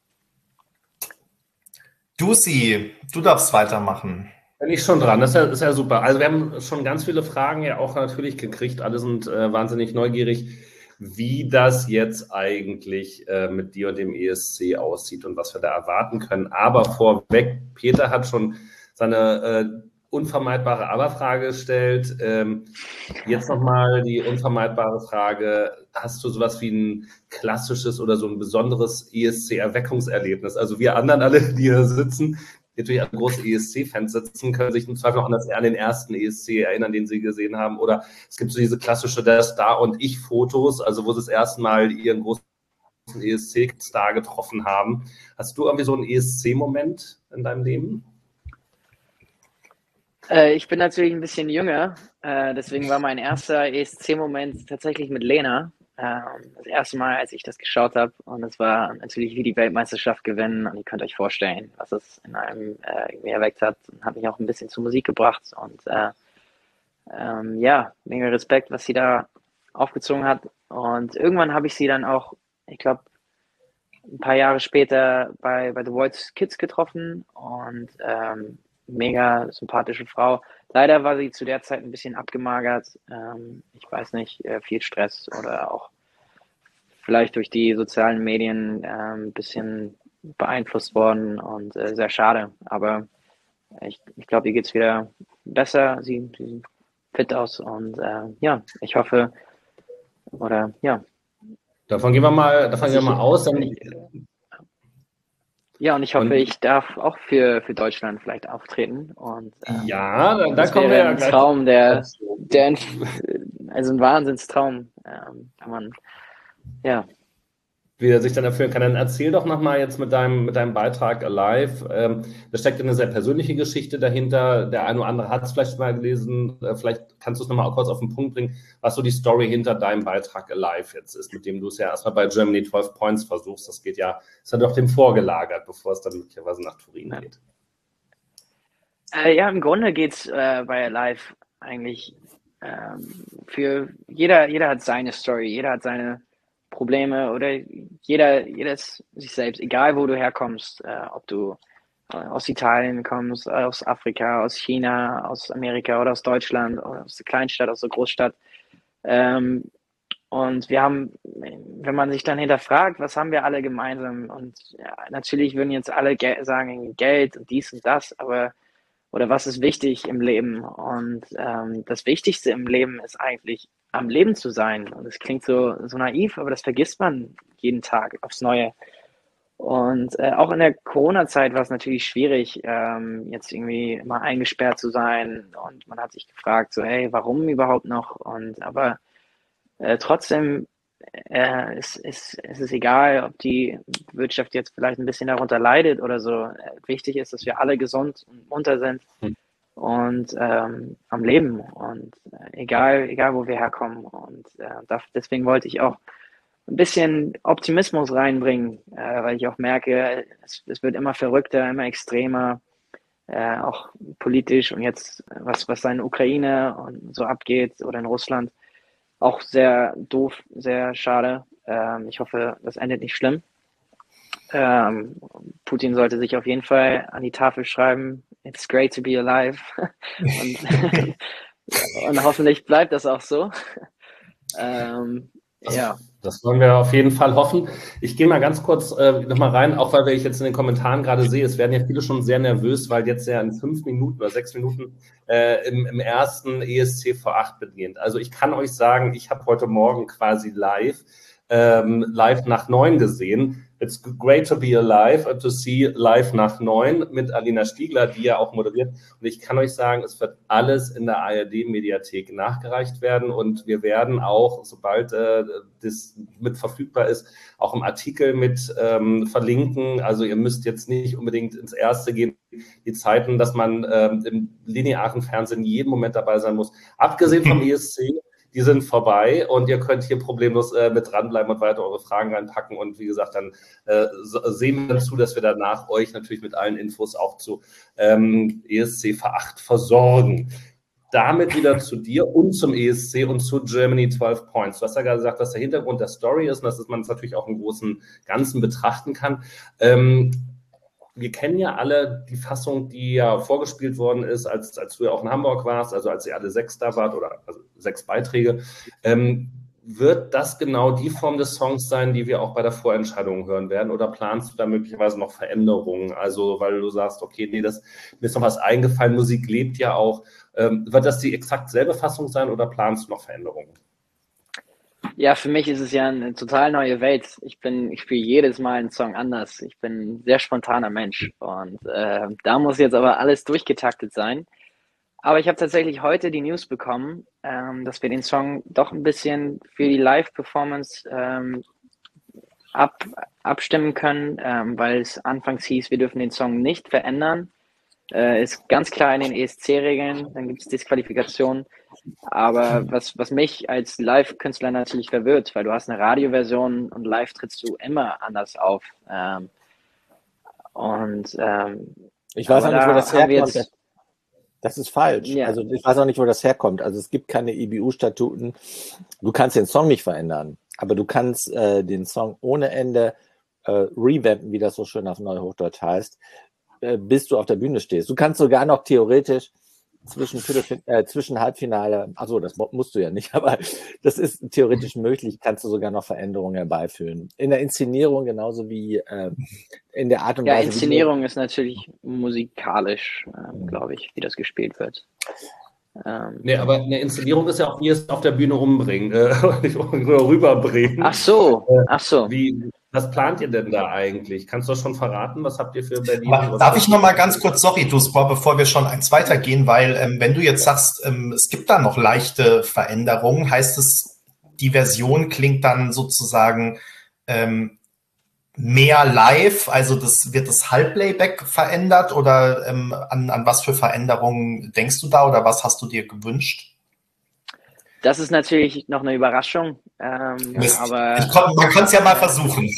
Dusi, du darfst weitermachen. Bin ich schon dran, das ist ja, ist ja super. Also wir haben schon ganz viele Fragen ja auch natürlich gekriegt. Alle sind äh, wahnsinnig neugierig, wie das jetzt eigentlich äh, mit dir und dem E S C aussieht und was wir da erwarten können. Aber vorweg, Peter hat schon seine äh, unvermeidbare Aber-Frage gestellt. Ähm, jetzt nochmal die unvermeidbare Frage, hast du sowas wie ein klassisches oder so ein besonderes E S C-Erweckungserlebnis? Also wir anderen alle, die hier sitzen, die natürlich alle große E S C-Fans sitzen, können sich im Zweifel auch an, das, an den ersten E S C erinnern, den sie gesehen haben. Oder es gibt so diese klassische Der Star und Ich-Fotos, also wo sie das erste Mal ihren großen E S C-Star getroffen haben. Hast du irgendwie so einen E S C-Moment in deinem Leben? Äh, ich bin natürlich ein bisschen jünger, äh, deswegen war mein erster E S C-Moment tatsächlich mit Lena. Äh, das erste Mal, als ich das geschaut habe. Und es war natürlich wie die Weltmeisterschaft gewinnen. Und ihr könnt euch vorstellen, was es in einem äh, irgendwie erweckt hat. Und hat mich auch ein bisschen zur Musik gebracht. Und äh, ähm, ja, mega Respekt, was sie da aufgezogen hat. Und irgendwann habe ich sie dann auch, ich glaube, ein paar Jahre später bei, bei The Voice Kids getroffen. Und ähm, mega sympathische Frau. Leider war sie zu der Zeit ein bisschen abgemagert. Ähm, ich weiß nicht, äh, viel Stress oder auch vielleicht durch die sozialen Medien äh, ein bisschen beeinflusst worden und äh, sehr schade. Aber ich, ich glaube, ihr geht es wieder besser. Sie, sie sieht fit aus und äh, ja, ich hoffe, oder ja. Davon gehen wir mal, davon gehen wir mal aus. Dann, ja, und ich hoffe, und, ich darf auch für, für Deutschland vielleicht auftreten. Und, ähm, ja, da, da das kommen wir wäre ja ein gleich. Traum, der, der also ein Wahnsinnstraum, ähm, kann man, ja. Wie er sich dann erfüllen kann. Dann erzähl doch nochmal jetzt mit deinem, mit deinem Beitrag Alive. Ähm, da steckt eine sehr persönliche Geschichte dahinter. Der eine oder andere hat es vielleicht mal gelesen. Äh, vielleicht kannst du es nochmal kurz auf den Punkt bringen, was so die Story hinter deinem Beitrag Alive jetzt ist, mit dem du es ja erstmal bei Germany zwölf Points versuchst. Das geht ja, ist ja doch dem vorgelagert, bevor es dann möglicherweise nach Turin Ja. geht. Äh, ja, im Grunde geht es äh, bei Alive eigentlich ähm, für jeder, jeder hat seine Story, jeder hat seine Probleme oder jeder, jeder ist sich selbst, egal wo du herkommst, äh, ob du äh, aus Italien kommst, aus Afrika, aus China, aus Amerika oder aus Deutschland oder aus der Kleinstadt, aus der Großstadt. Ähm, und wir haben, wenn man sich dann hinterfragt, was haben wir alle gemeinsam? Und ja, natürlich würden jetzt alle ge- sagen, Geld und dies und das, aber oder was ist wichtig im Leben? Und ähm, das Wichtigste im Leben ist eigentlich, am Leben zu sein. Und das klingt so, so naiv, aber das vergisst man jeden Tag aufs Neue. Und äh, auch in der Corona-Zeit war es natürlich schwierig, ähm, jetzt irgendwie immer eingesperrt zu sein. Und man hat sich gefragt, so, hey, warum überhaupt noch? Und aber äh, trotzdem äh, ist, ist, ist es egal, ob die Wirtschaft jetzt vielleicht ein bisschen darunter leidet oder so. Äh, wichtig ist, dass wir alle gesund und munter sind Hm. und ähm, am Leben und äh, egal, egal wo wir herkommen. Und äh, das, deswegen wollte ich auch ein bisschen Optimismus reinbringen, äh, weil ich auch merke, es, es wird immer verrückter, immer extremer, äh, auch politisch und jetzt, was, was da in Ukraine und so abgeht oder in Russland, auch sehr doof, sehr schade. Ähm, ich hoffe, das endet nicht schlimm. Ähm, Putin sollte sich auf jeden Fall an die Tafel schreiben, it's great to be alive. und, und hoffentlich bleibt das auch so. Ähm, Das, ja. das wollen wir auf jeden Fall hoffen. Ich gehe mal ganz kurz äh, nochmal rein, auch weil ich jetzt in den Kommentaren gerade sehe, es werden ja viele schon sehr nervös, weil jetzt ja in fünf Minuten oder sechs Minuten äh, im, im ersten E S C V acht beginnt. Also ich kann euch sagen, ich habe heute Morgen quasi live, ähm, live nach neun gesehen. It's great to be alive and to see live nach neun mit Alina Stiegler, die ja auch moderiert. Und ich kann euch sagen, es wird alles in der A R D-Mediathek nachgereicht werden und wir werden auch, sobald äh, das mit verfügbar ist, auch im Artikel mit ähm, verlinken. Also ihr müsst jetzt nicht unbedingt ins Erste gehen. Die Zeiten, dass man ähm, im linearen Fernsehen jeden Moment dabei sein muss, abgesehen vom E S C, die sind vorbei und ihr könnt hier problemlos äh, mit dranbleiben und weiter eure Fragen reinpacken. Und wie gesagt, dann äh, sehen wir zu, dass wir danach euch natürlich mit allen Infos auch zu ähm, E S C V acht versorgen. Damit wieder zu dir und zum E S C und zu Germany zwölf Points. Du hast ja gerade gesagt, was der Hintergrund der Story ist und dass man es natürlich auch im großen Ganzen betrachten kann. Ähm, Wir kennen ja alle die Fassung, die ja vorgespielt worden ist, als, als du ja auch in Hamburg warst, also als ihr alle sechs da wart oder also sechs Beiträge. Ähm, wird das genau die Form des Songs sein, die wir auch bei der Vorentscheidung hören werden? Oder planst du da möglicherweise noch Veränderungen? Also, weil du sagst, okay, nee, das, mir ist noch was eingefallen, Musik lebt ja auch. Ähm, wird das die exakt selbe Fassung sein oder planst du noch Veränderungen? Ja, für mich ist es ja eine total neue Welt. Ich bin, ich spiele jedes Mal einen Song anders. Ich bin ein sehr spontaner Mensch und äh, da muss jetzt aber alles durchgetaktet sein. Aber ich habe tatsächlich heute die News bekommen, ähm, dass wir den Song doch ein bisschen für die Live-Performance ähm, ab, abstimmen können, ähm, weil es anfangs hieß, wir dürfen den Song nicht verändern. Äh, ist ganz klar in den E S C-Regeln, dann gibt es Disqualifikationen. Aber was, was mich als Live-Künstler natürlich verwirrt, weil du hast eine Radioversion und live trittst du immer anders auf. Ähm, und ähm, ich weiß auch nicht, wo das herkommt. Jetzt, das ist falsch. ja. Also ich weiß auch nicht, wo das herkommt. Also es gibt keine I B U-Statuten. Du kannst den Song nicht verändern, aber du kannst äh, den Song ohne Ende äh, revampen, wie das so schön auf Neuhochdeutsch heißt. äh, bis du auf der Bühne stehst. Du kannst sogar noch theoretisch zwischen, Viertelfin- äh, zwischen Halbfinale, achso, das musst du ja nicht, aber das ist theoretisch möglich, kannst du sogar noch Veränderungen herbeiführen. In der Inszenierung genauso wie äh, in der Art und Ja, Weise. Inszenierung ist natürlich musikalisch, ähm, glaube ich, wie das gespielt wird. Ähm, Nee, aber eine Inszenierung ist ja auch, wie es auf der Bühne rumbringen, äh, nicht rüberbringen. ach so, ach so. Wie, was plant ihr denn da eigentlich? Kannst du das schon verraten? Was habt ihr für Berlin? Aber darf ich noch mal ganz kurz, sorry, Duspa, bevor wir schon eins weitergehen, weil ähm, wenn du jetzt sagst, ähm, es gibt da noch leichte Veränderungen, heißt es, die Version klingt dann sozusagen ähm, mehr live, also das wird das Halbplayback verändert oder ähm, an, an was für Veränderungen denkst du da oder was hast du dir gewünscht? Das ist natürlich noch eine Überraschung, ähm, Mist. aber Ich kon, man kann es ja mal versuchen.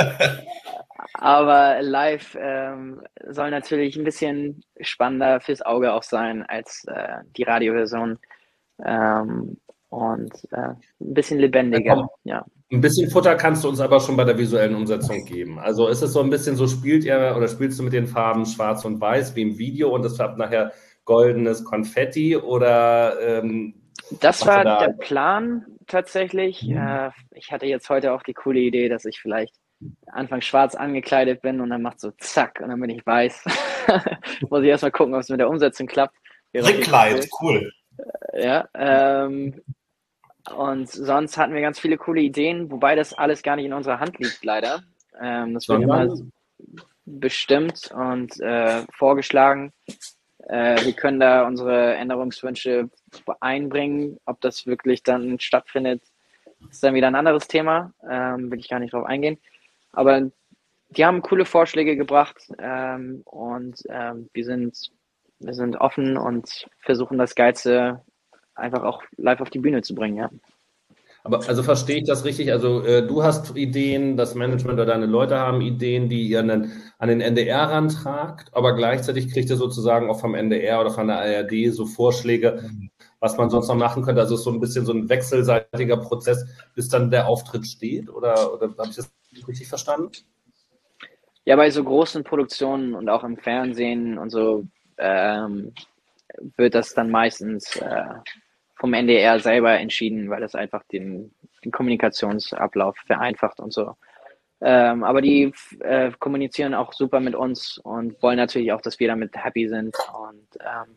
Aber live ähm, soll natürlich ein bisschen spannender fürs Auge auch sein als äh, die Radioversion ähm, und äh, ein bisschen lebendiger. Ja. Ein bisschen Futter kannst du uns aber schon bei der visuellen Umsetzung geben. Also ist es so ein bisschen so, spielt ihr oder spielst du mit den Farben schwarz und weiß wie im Video und es hat nachher goldenes Konfetti oder ähm, das war da? der Plan tatsächlich. Mhm. Äh, ich hatte jetzt heute auch die coole Idee, dass ich vielleicht Anfang schwarz angekleidet bin und dann macht so zack und dann bin ich weiß. Muss ich erstmal gucken, ob es mit der Umsetzung klappt. Rickkleid, cool. Ja, ähm, und sonst hatten wir ganz viele coole Ideen, wobei das alles gar nicht in unserer Hand liegt, leider. Ähm, das wird immer bestimmt und äh, vorgeschlagen. Äh, wir können da unsere Änderungswünsche einbringen. Ob das wirklich dann stattfindet, ist dann wieder ein anderes Thema. Ähm, will ich gar nicht drauf eingehen. Aber die haben coole Vorschläge gebracht ähm, und ähm, wir sind, wir sind offen und versuchen das Geilste einfach auch live auf die Bühne zu bringen, ja. Aber also verstehe ich das richtig? Also äh, du hast Ideen, das Management oder deine Leute haben Ideen, die ihr an den, an den N D R rantragt, aber gleichzeitig kriegt ihr sozusagen auch vom N D R oder von der A R D so Vorschläge, was man sonst noch machen könnte. Also es ist so ein bisschen so ein wechselseitiger Prozess, bis dann der Auftritt steht, oder, oder habe ich das richtig verstanden? Ja, bei so großen Produktionen und auch im Fernsehen und so ähm, wird das dann meistens äh, vom N D R selber entschieden, weil das einfach den, den Kommunikationsablauf vereinfacht und so. Ähm, aber die äh, kommunizieren auch super mit uns und wollen natürlich auch, dass wir damit happy sind. Und ähm,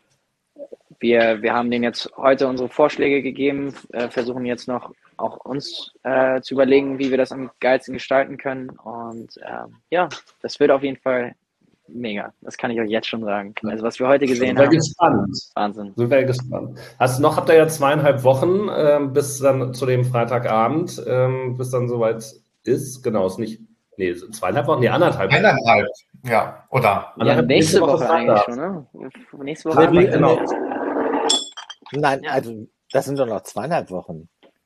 wir, wir haben denen jetzt heute unsere Vorschläge gegeben, äh, versuchen jetzt noch auch uns äh, zu überlegen, wie wir das am geilsten gestalten können. Und ähm, ja, das wird auf jeden Fall mega. Das kann ich euch jetzt schon sagen. Also was wir heute gesehen haben, gespannt. Wahnsinn. Sind wir gespannt. Hast noch, habt ihr ja zweieinhalb Wochen ähm, bis dann zu dem Freitagabend, ähm, bis dann soweit ist. Genau, ist nicht, nee, zweieinhalb Wochen, nee, anderthalb. Eineinhalb, ja, oder? Ja, nächste Woche, Woche eigentlich schon, ne? Nächste Woche. Nee, genau. Nein, also das sind doch noch zweieinhalb Wochen.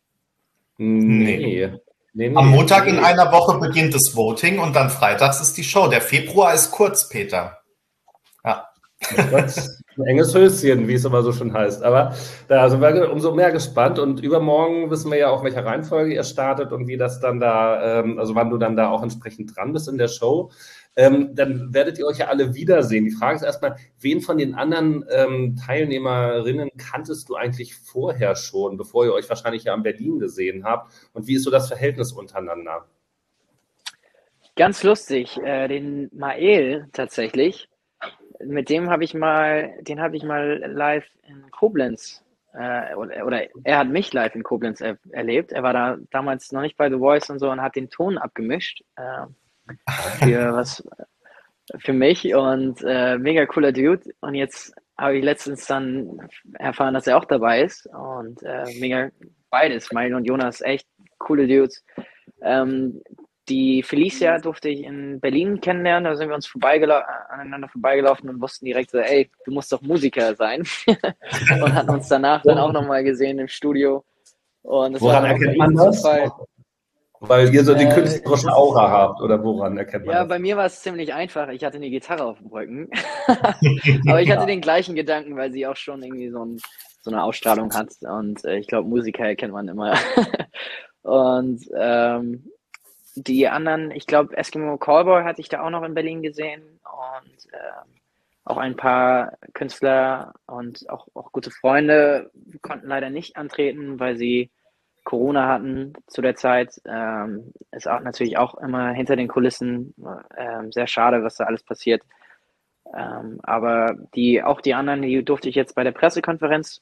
Nee. Nee, nee, Am Montag nee. in einer Woche beginnt das Voting und dann freitags ist die Show. Der Februar ist kurz, Peter. Ja. Ein enges Höschen, wie es immer so schön heißt. Aber da sind wir umso mehr gespannt. Und übermorgen wissen wir ja auch, welcher Reihenfolge ihr startet und wie das dann da, ähm, also wann du dann da auch entsprechend dran bist in der Show. Ähm, dann werdet ihr euch ja alle wiedersehen. Die Frage ist erstmal, wen von den anderen ähm, Teilnehmerinnen kanntest du eigentlich vorher schon, bevor ihr euch wahrscheinlich ja in Berlin gesehen habt? Und wie ist so das Verhältnis untereinander? Ganz lustig, äh, den Mael tatsächlich. Mit dem habe ich mal, den habe ich mal live in Koblenz, äh, oder, oder er hat mich live in Koblenz er, erlebt. Er war da damals noch nicht bei The Voice und so und hat den Ton abgemischt äh, für was für mich und äh, mega cooler Dude. Und jetzt habe ich letztens dann erfahren, dass er auch dabei ist und äh, mega beides, Mael und Jonas, echt coole Dudes. Ähm, Die Felicia durfte ich in Berlin kennenlernen, da sind wir uns vorbeigela- aneinander vorbeigelaufen und wussten direkt so, ey, du musst doch Musiker sein. Und hatten uns danach dann auch nochmal gesehen im Studio. Und das Woran war erkennt man das? Zufall. Weil ihr so die Äh, künstlerische Aura habt, oder woran erkennt man Ja, das? bei mir war es ziemlich einfach. Ich hatte eine Gitarre auf dem Rücken. Aber ich hatte den gleichen Gedanken, weil sie auch schon irgendwie so, ein, so eine Ausstrahlung hat. Und äh, ich glaube, Musiker erkennt man immer. Und ähm, die anderen, ich glaube, Eskimo Callboy hatte ich da auch noch in Berlin gesehen und ähm, auch ein paar Künstler und auch, auch gute Freunde konnten leider nicht antreten, weil sie Corona hatten zu der Zeit. Ähm, ist auch natürlich auch immer hinter den Kulissen ähm, sehr schade, was da alles passiert. Ähm, aber die, auch die anderen, die durfte ich jetzt bei der Pressekonferenz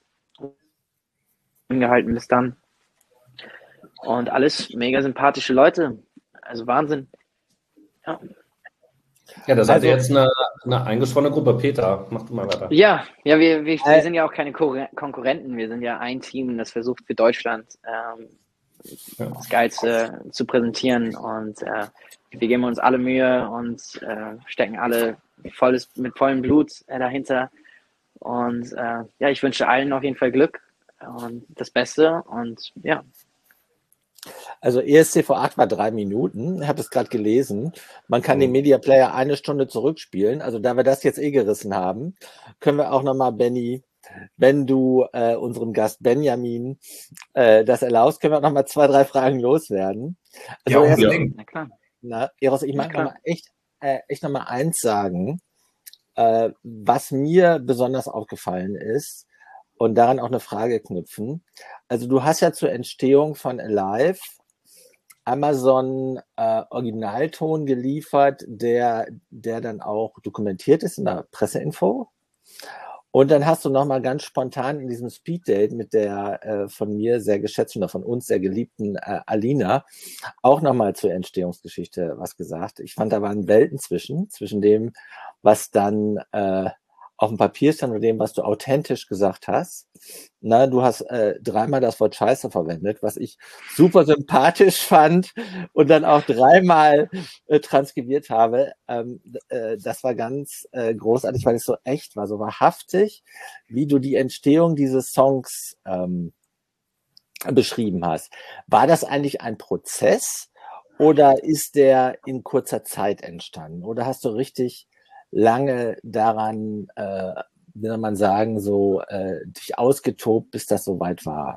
gehalten bis dann. Und alles mega sympathische Leute. Also Wahnsinn. Ja, Ja, da seid Also- ihr jetzt eine, eine eingeschworene Gruppe. Peter, mach du mal weiter. ja, ja wir, wir, Äh, wir sind ja auch keine Konkurren- Konkurrenten. Wir sind ja ein Team, das versucht für Deutschland ähm, Ja. das Geilste zu präsentieren. Und äh, wir geben uns alle Mühe und äh, stecken alle volles, mit vollem Blut äh, dahinter. Und äh, ja, ich wünsche allen auf jeden Fall Glück und das Beste. Und ja, Also E S C V acht war drei Minuten, ich habe es gerade gelesen. Man kann Mhm. den Media Player eine Stunde zurückspielen. Also da wir das jetzt eh gerissen haben, können wir auch nochmal, Benny, wenn du äh, unserem Gast Benjamin äh, das erlaubst, können wir auch nochmal zwei, drei Fragen loswerden. Also Ja, erst, unbedingt. na klar. na, Eros, ich Ja, mag klar. nochmal echt, äh, echt nochmal eins sagen, äh, was mir besonders aufgefallen ist und daran auch eine Frage knüpfen. Also du hast ja zur Entstehung von Alive Amazon äh, Originalton geliefert, der, der dann auch dokumentiert ist in der Presseinfo. Und dann hast du nochmal ganz spontan in diesem Speeddate mit der äh, von mir sehr geschätzten oder von uns sehr geliebten äh, Alina auch nochmal zur Entstehungsgeschichte was gesagt. Ich fand, da waren Welten zwischen, zwischen dem, was dann äh, auf dem Papier stand und dem, was du authentisch gesagt hast. Na, du hast äh, dreimal das Wort Scheiße verwendet, was ich super sympathisch fand und dann auch dreimal äh, transkribiert habe. Ähm, äh, das war ganz äh, großartig, weil es so echt war, so wahrhaftig, wie du die Entstehung dieses Songs ähm, beschrieben hast. War das eigentlich ein Prozess oder ist der in kurzer Zeit entstanden? Oder hast du richtig lange daran, äh, wie soll man sagen, so äh, dich ausgetobt, bis das soweit war?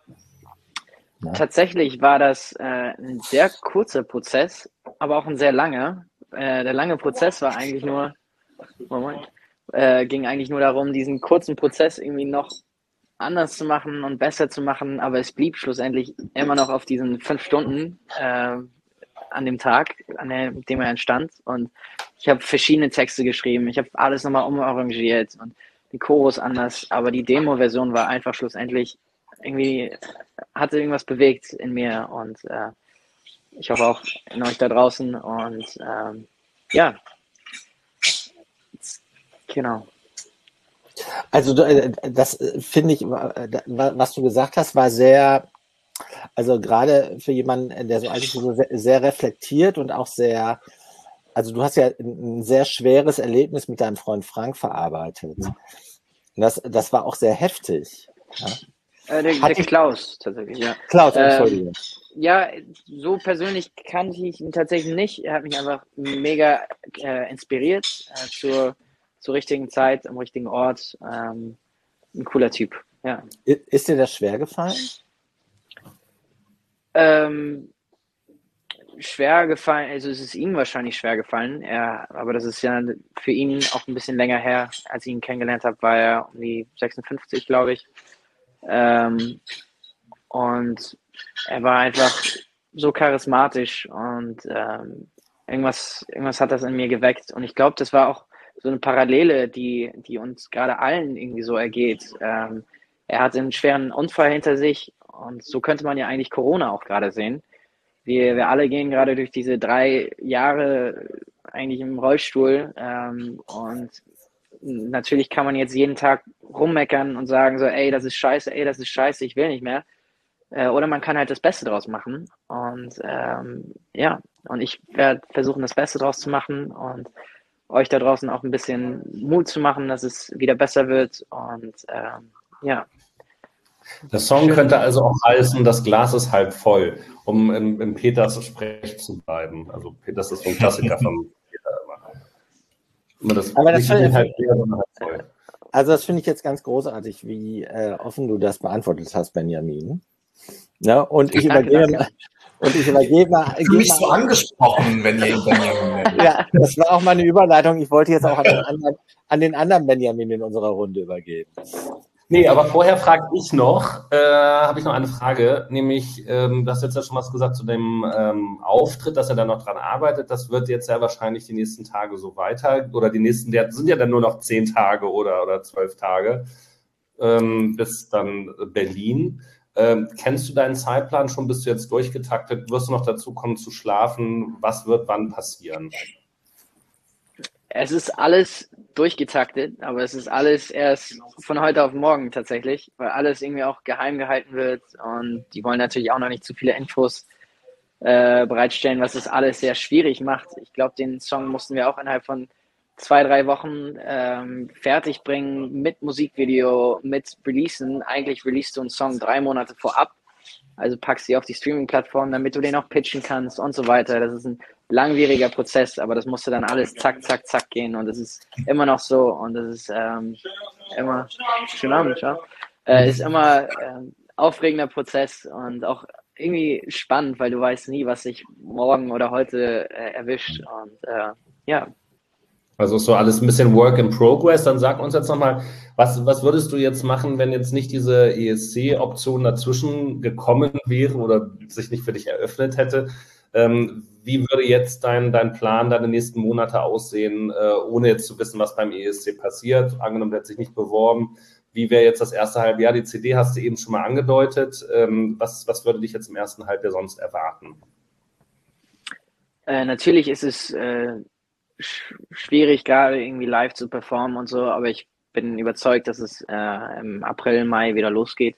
Ja. Tatsächlich war das äh, ein sehr kurzer Prozess, aber auch ein sehr langer. Äh, der lange Prozess war eigentlich nur, Moment, äh, ging eigentlich nur darum, diesen kurzen Prozess irgendwie noch anders zu machen und besser zu machen, aber es blieb schlussendlich immer noch auf diesen fünf Stunden äh, an dem Tag, an dem er entstand. Und ich habe verschiedene Texte geschrieben, ich habe alles nochmal umarrangiert und den Chorus anders, aber die Demo-Version war einfach schlussendlich irgendwie, hatte irgendwas bewegt in mir und äh, ich hoffe auch in euch da draußen und ähm, ja, genau. Also das finde ich, was du gesagt hast, war sehr, also gerade für jemanden, der so alt ist, so sehr, sehr reflektiert und auch sehr, also du hast ja ein sehr schweres Erlebnis mit deinem Freund Frank verarbeitet. Und das, das war auch sehr heftig. Ja? Äh, der, der Klaus tatsächlich, ja. Klaus, Entschuldigung. Ähm, ja, so persönlich kannte ich ihn tatsächlich nicht. Er hat mich einfach mega äh, inspiriert äh, zur, zur richtigen Zeit, am richtigen Ort. Ähm, ein cooler Typ, ja. Ist dir das schwer gefallen? Ähm, schwer gefallen, also es ist ihm wahrscheinlich schwer gefallen, er, aber das ist ja für ihn auch ein bisschen länger her, als ich ihn kennengelernt habe, war er um die sechsundfünfzig, glaube ich. Ähm, und er war einfach so charismatisch und ähm, irgendwas, irgendwas hat das in mir geweckt. Und ich glaube, das war auch so eine Parallele, die, die uns gerade allen irgendwie so ergeht. Ähm, er hat einen schweren Unfall hinter sich und so könnte man ja eigentlich Corona auch gerade sehen. Wir, wir alle gehen gerade durch diese drei Jahre eigentlich im Rollstuhl ähm, und natürlich kann man jetzt jeden Tag rummeckern und sagen so, ey, das ist scheiße, ey, das ist scheiße, ich will nicht mehr. Äh, oder man kann halt das Beste draus machen. Und ähm, ja, und ich werde versuchen, das Beste draus zu machen und euch da draußen auch ein bisschen Mut zu machen, dass es wieder besser wird. Und ähm, ja. Der Song Schön. könnte also auch heißen, das Glas ist halb voll, um im, im Peters Sprech zu bleiben. Also Peters ist so ein Klassiker von Peter immer. immer das Aber das nicht finde- halb leer, sondern halb voll. Also das finde ich jetzt ganz großartig, wie äh, offen du das beantwortet hast, Benjamin. Ja, und ich Danke, übergebe danke. Und ich übergebe mal. Ich fühle mich so angesprochen, wenn ihr ihn Benjamin nennt. Ja, das war auch meine Überleitung. Ich wollte jetzt auch an den anderen, an den anderen Benjamin in unserer Runde übergeben. Nee, aber vorher frage ich noch, äh, habe ich noch eine Frage, nämlich, ähm, du hast jetzt ja schon was gesagt zu dem ähm, Auftritt, dass er da noch dran arbeitet. Das wird jetzt ja wahrscheinlich die nächsten Tage so weiter, oder die nächsten, der sind ja dann nur noch zehn Tage oder, oder zwölf Tage ähm, bis dann Berlin. Ähm, kennst du deinen Zeitplan schon? Bist du jetzt durchgetaktet? Wirst du noch dazu kommen zu schlafen? Was wird wann passieren? Es ist alles durchgetaktet, aber es ist alles erst von heute auf morgen tatsächlich, weil alles irgendwie auch geheim gehalten wird und die wollen natürlich auch noch nicht zu viele Infos äh, bereitstellen, was es alles sehr schwierig macht. Ich glaube, den Song mussten wir auch innerhalb von zwei, drei Wochen ähm, fertig bringen mit Musikvideo, mit Releasen. Eigentlich releasest du einen Song drei Monate vorab, also packst sie auf die Streaming-Plattform, damit du den auch pitchen kannst und so weiter. Das ist ein langwieriger Prozess, aber das musste dann alles zack, zack, zack gehen und das ist immer noch so und das ist ähm, immer, schönen Abend, ja, äh, ist immer ähm, aufregender Prozess und auch irgendwie spannend, weil du weißt nie, was sich morgen oder heute äh, erwischt und äh, ja. Also ist so alles ein bisschen Work in Progress. Dann sag uns jetzt nochmal, was, was würdest du jetzt machen, wenn jetzt nicht diese E S C-Option dazwischen gekommen wäre oder sich nicht für dich eröffnet hätte? Ähm, wie würde jetzt dein, dein Plan deine nächsten Monate aussehen, äh, ohne jetzt zu wissen, was beim E S C passiert? Angenommen, der hat sich nicht beworben. Wie wäre jetzt das erste Halbjahr? Die C D hast du eben schon mal angedeutet. Ähm, was, was würde dich jetzt im ersten Halbjahr sonst erwarten? Äh, natürlich ist es äh, sch- schwierig, gerade irgendwie live zu performen und so, aber ich bin überzeugt, dass es äh, im April, Mai wieder losgeht.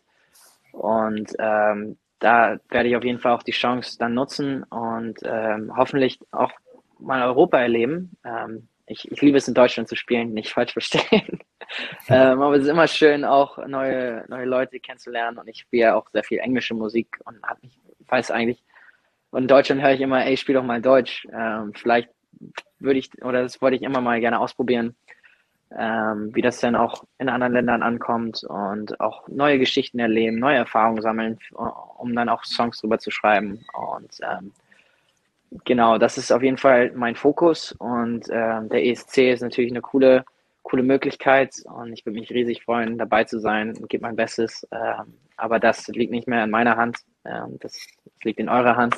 Und ähm, da werde ich auf jeden Fall auch die Chance dann nutzen und ähm, hoffentlich auch mal Europa erleben. Ähm, ich, ich liebe es, in Deutschland zu spielen, nicht falsch verstehen. ähm, aber es ist immer schön, auch neue, neue Leute kennenzulernen. Und ich spiele auch sehr viel englische Musik und hab mich, weiß eigentlich, und in Deutschland höre ich immer, ey, spiel doch mal Deutsch. Ähm, vielleicht würde ich, oder das wollte ich immer mal gerne ausprobieren, ähm, wie das dann auch in anderen Ländern ankommt und auch neue Geschichten erleben, neue Erfahrungen sammeln, um dann auch Songs drüber zu schreiben. Und ähm, genau, das ist auf jeden Fall mein Fokus und ähm, der E S C ist natürlich eine coole, coole Möglichkeit und ich würde mich riesig freuen, dabei zu sein und gebe mein Bestes. Ähm, aber das liegt nicht mehr in meiner Hand, ähm, das, das liegt in eurer Hand.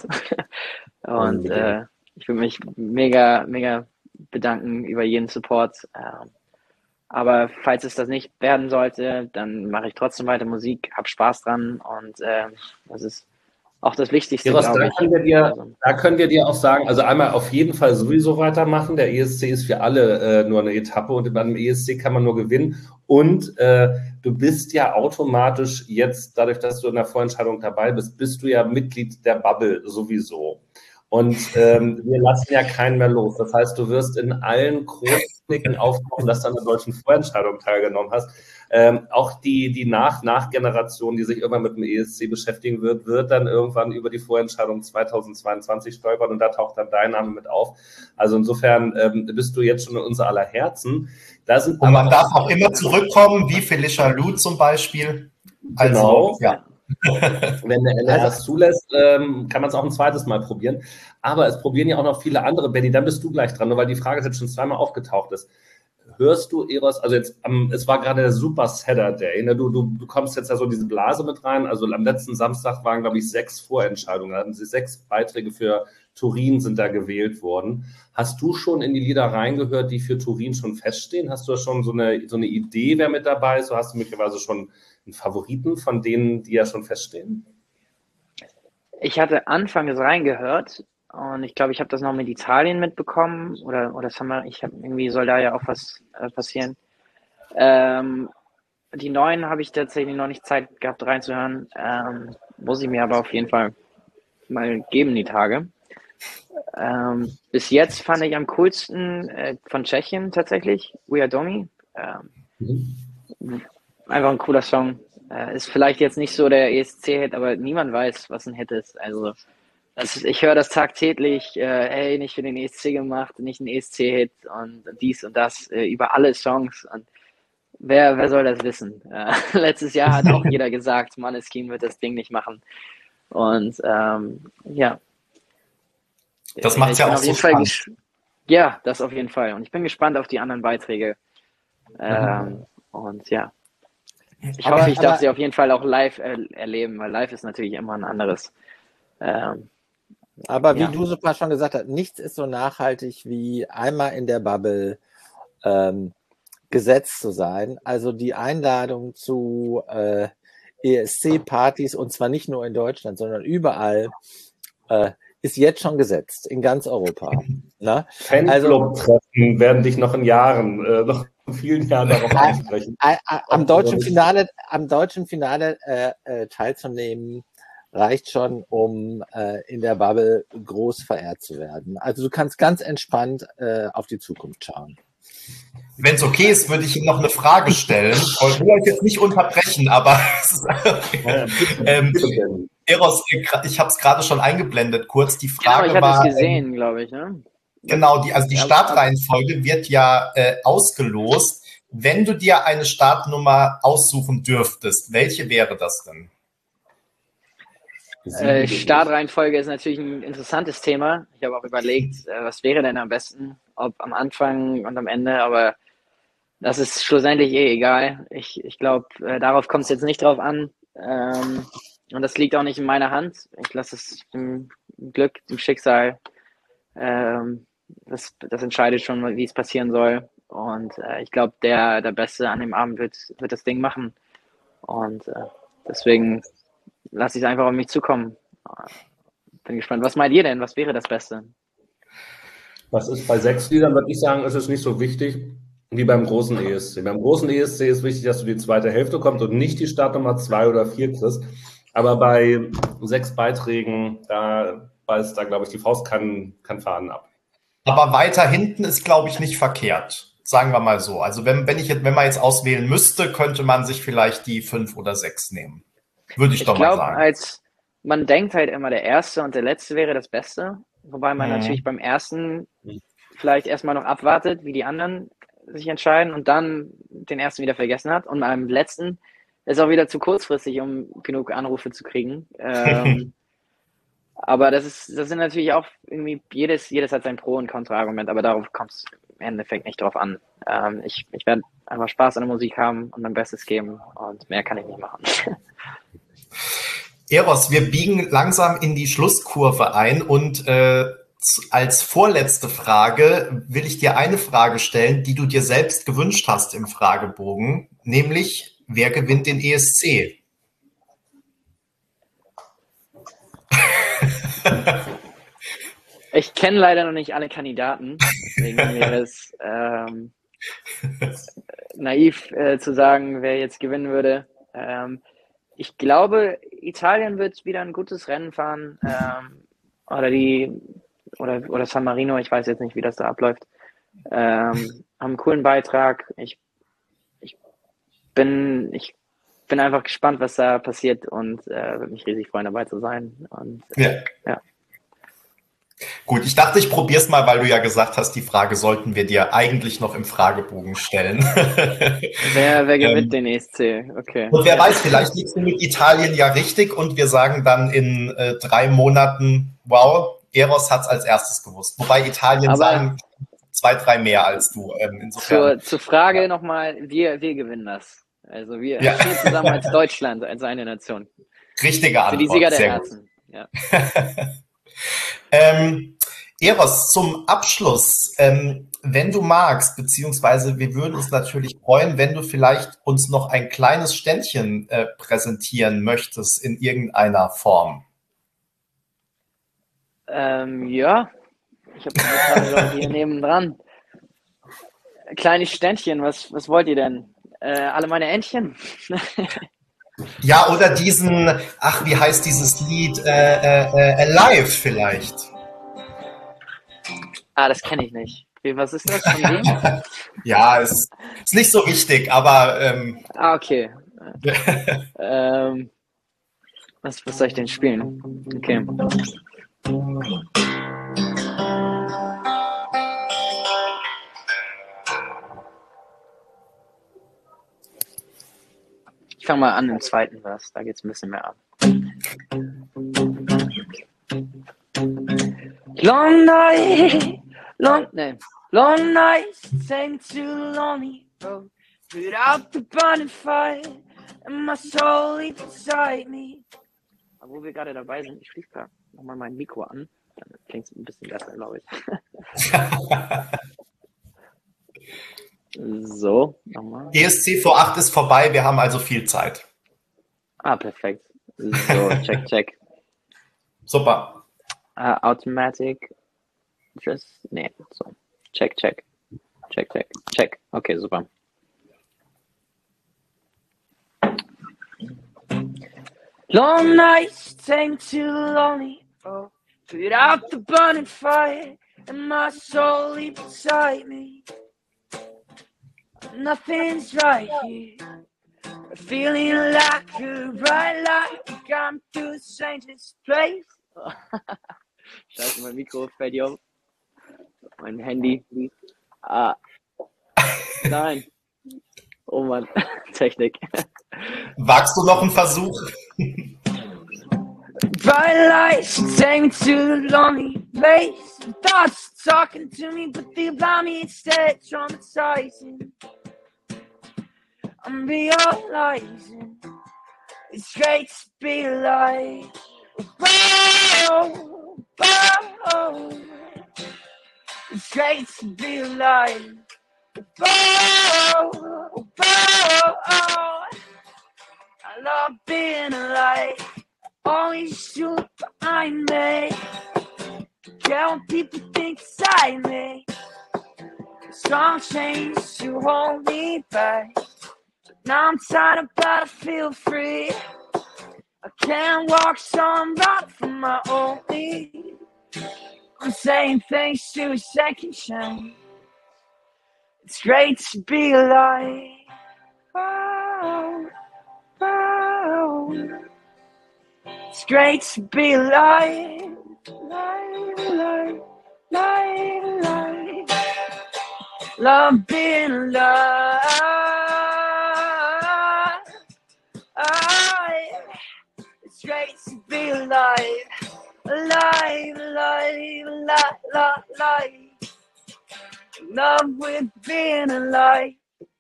und äh, ich würde mich mega, mega bedanken über jeden Support. Ähm, Aber falls es das nicht werden sollte, dann mache ich trotzdem weiter Musik, habe Spaß dran und äh, das ist auch das Wichtigste, Eros, glaube da ich. können wir dir, Also, da können wir dir auch sagen, also einmal auf jeden Fall sowieso weitermachen. Der E S C ist für alle äh, nur eine Etappe und beim E S C kann man nur gewinnen. Und äh, du bist ja automatisch jetzt, dadurch, dass du in der Vorentscheidung dabei bist, bist du ja Mitglied der Bubble sowieso. Und ähm, wir lassen ja keinen mehr los. Das heißt, du wirst in allen Chroniken auftauchen, dass du an der deutschen Vorentscheidung teilgenommen hast. Ähm, auch die, die Nach Nachgeneration, die sich irgendwann mit dem E S C beschäftigen wird, wird dann irgendwann über die Vorentscheidung zweitausendzweiundzwanzig stolpern und da taucht dann dein Name mit auf. Also insofern ähm, bist du jetzt schon in unser aller Herzen. Da sind und man darf auch immer zurückkommen, wie Felicia Lu zum Beispiel. Also, genau. Ja. Wenn der N R das zulässt, ähm, kann man es auch ein zweites Mal probieren. Aber es probieren ja auch noch viele andere. Benny, dann bist du gleich dran, nur weil die Frage jetzt schon zweimal aufgetaucht ist. Hörst du, Eros, also jetzt, ähm, es war gerade der Super Saturday, ne? du, du, du kommst jetzt ja so in diese Blase mit rein. Also am letzten Samstag waren, glaube ich, sechs Vorentscheidungen. Da hatten sie sechs Beiträge für Turin sind da gewählt worden. Hast du schon in die Lieder reingehört, die für Turin schon feststehen? Hast du schon so eine, so eine Idee, wer mit dabei ist? Oder hast du möglicherweise schon einen Favoriten von denen, die ja schon feststehen? ich hatte anfangs reingehört und ich glaube, ich habe das noch mit Italien mitbekommen oder, oder das haben wir, ich habe irgendwie soll da ja auch was äh, passieren. Ähm, die neuen habe ich tatsächlich noch nicht Zeit gehabt reinzuhören. Ähm, muss ich mir aber auf jeden Fall mal geben, die Tage. Ähm, bis jetzt fand ich am coolsten äh, von Tschechien tatsächlich, We Are Domi. Ähm, Mhm. Einfach ein cooler Song. Äh, ist vielleicht jetzt nicht so der E S C-Hit, aber niemand weiß, was ein Hit ist. Also das ist, ich höre das tagtäglich, äh, hey, nicht für den E S C gemacht, nicht ein E S C-Hit und dies und das, äh, über alle Songs. Und wer, wer soll das wissen? Äh, letztes Jahr hat auch jeder gesagt, Måneskin wird das Ding nicht machen. Und ähm, ja. Das macht's Ich ja bin auch auf so jeden Fall spannend. ges- Ja, das auf jeden Fall. Und ich bin gespannt auf die anderen Beiträge. Ähm, und ja. Ich Aber- hoffe, ich darf aber- sie auf jeden Fall auch live er erleben, weil live ist natürlich immer ein anderes. Ähm, Aber wie Ja. du super schon gesagt hast, nichts ist so nachhaltig wie einmal in der Bubble ähm, gesetzt zu sein. Also die Einladung zu äh, E S C-Partys, und zwar nicht nur in Deutschland, sondern überall, äh, ist jetzt schon gesetzt, in ganz Europa. Ne? Also Fanclub-Treffen werden dich noch in Jahren, äh, noch in vielen Jahren darauf ansprechen. äh, äh, am deutschen Finale, am deutschen Finale äh, äh, teilzunehmen, reicht schon, um äh, in der Bubble groß verehrt zu werden. Also du kannst ganz entspannt äh, auf die Zukunft schauen. Wenn es okay ist, würde ich Ihnen noch eine Frage stellen. Ich will euch jetzt nicht unterbrechen, aber es ist, Ja, bitte, ähm, bitte, Ben. Eros, ich habe es gerade schon eingeblendet, kurz. Die genau, Frage ich hatte war, es gesehen, glaube ich. Ne? genau, die, also die Ja, Startreihenfolge wird ja äh, ausgelost. Wenn du dir eine Startnummer aussuchen dürftest, welche wäre das denn? Äh, Startreihenfolge ist natürlich ein interessantes Thema. Ich habe auch überlegt, äh, was wäre denn am besten, ob am Anfang und am Ende, aber das ist schlussendlich eh egal. Ich, ich glaube, äh, darauf kommt es jetzt nicht drauf an. Ähm, und das liegt auch nicht in meiner Hand. Ich lasse es dem Glück, dem Schicksal. Ähm, das, das entscheidet schon, wie es passieren soll. Und äh, ich glaube, der, der Beste an dem Abend wird, wird das Ding machen. Und äh, deswegen lasse ich es einfach auf mich zukommen. Bin gespannt. Was meint ihr denn? Was wäre das Beste? Was ist bei sechs Liedern, würde ich sagen, ist es nicht so wichtig wie beim großen E S C. Beim großen E S C ist wichtig, dass du die zweite Hälfte kommst und nicht die Startnummer zwei oder vier kriegst. Aber bei sechs Beiträgen, da beißt da, glaube ich, die Faust kann, kann fahren ab. Aber weiter hinten ist, glaube ich, nicht verkehrt. Sagen wir mal so. Also wenn, wenn, ich jetzt, wenn man jetzt auswählen müsste, könnte man sich vielleicht die fünf oder sechs nehmen. Würde ich, Ich doch mal glaube, sagen. als man denkt halt immer, der erste und der letzte wäre das Beste. Wobei man Mhm. natürlich beim ersten vielleicht erstmal noch abwartet, wie die anderen sich entscheiden und dann den ersten wieder vergessen hat. Und beim letzten ist auch wieder zu kurzfristig, um genug Anrufe zu kriegen. Ähm, aber das ist, das sind natürlich auch irgendwie, jedes, jedes hat sein Pro- und Kontra-Argument, aber darauf kommt es im Endeffekt nicht drauf an. Ähm, ich ich werde einfach Spaß an der Musik haben und mein Bestes geben und mehr kann ich nicht machen. Eros, wir biegen langsam in die Schlusskurve ein und äh, als vorletzte Frage will ich dir eine Frage stellen, die du dir selbst gewünscht hast im Fragebogen, nämlich, wer gewinnt den E S C? Ich kenne leider noch nicht alle Kandidaten, deswegen wäre es ähm, naiv äh, zu sagen, wer jetzt gewinnen würde. Ähm, ich glaube, Italien wird wieder ein gutes Rennen fahren. Ähm, oder die oder, oder San Marino, ich weiß jetzt nicht, wie das da abläuft. Ähm, haben einen coolen Beitrag. Ich, ich bin, ich bin einfach gespannt, was da passiert und äh, würde mich riesig freuen, dabei zu sein. Und Ja. ja. Gut, ich dachte, ich probiere es mal, weil du ja gesagt hast, die Frage sollten wir dir eigentlich noch im Fragebogen stellen. Wer, wer gewinnt Ähm, den E S C? Okay. Und wer Ja. weiß, vielleicht liegst du mit Italien ja richtig und wir sagen dann in äh, drei Monaten, wow, Eros hat es als erstes gewusst. Wobei Italien Aber sagen zwei, drei mehr als du. Ähm, insofern. Zur, zur Frage ja. nochmal, wir, wir gewinnen das. Also wir, Ja. wir zusammen als Deutschland, als eine Nation. Richtige Antwort. Für die Sieger der Sehr Herzen. Ja. ähm, Eros, zum Abschluss, ähm, wenn du magst, beziehungsweise wir würden uns natürlich freuen, wenn du vielleicht uns noch ein kleines Ständchen äh, präsentieren möchtest in irgendeiner Form. Ähm, ja, ich habe gerade, glaube ich, hier nebendran. Kleines Ständchen, was, was wollt ihr denn? Äh, alle meine Entchen? Ja, oder diesen, ach, wie heißt dieses Lied? Äh, äh, Alive vielleicht. Ah, das kenne ich nicht. Wie, was ist das von wem? Ja, ist, ist nicht so wichtig, aber ähm, Ah, okay. ähm, was, was soll ich denn spielen? Okay. Ich fange mal an im zweiten Vers, da geht es ein bisschen mehr ab. Long night, long, no. Long nights seem too lonely. Oh, put out the burning fire and my soul leaves inside me. Aber wo wir gerade dabei sind, ich schließe da nochmal mein Mikro an. Dann klingt es ein bisschen besser, glaube ich. So, nochmal. E S C V acht ist vorbei, wir haben also viel Zeit. Ah, perfekt. So, check, check. Super. Uh, automatic. Just, nee, so. Check, check. Check, check, check. Okay, super. Long nights seem too lonely. Oh, put out the burning fire and my soul leaves inside me. Nothing's right here. Feeling like a bright light. I'm through the strangest place. Oh. Scheiße, mein Mikro fällt hier auf. Mein Handy. Ah. Nein. Oh Mann. Technik. Wagst du noch einen Versuch? Bright lights take me to a lonely place. Thoughts talking to me, but they allow me instead traumatizing. I'm realizing it's great to be alive. Whoa, whoa. It's great to be alive. Whoa, whoa. I love being alive. Always shoot behind me. Care what people think inside me. Strong chains to hold me back. Now I'm tired, but I feel free. I can't walk, so I'm running from my own lead. I'm saying thanks to a second chance. It's great to be alive. Oh, oh. It's great to be alive. Alive, alive, alive, alive. Love being alive. It's great to be alive. Alive, alive, alive, alive. Love with being alive.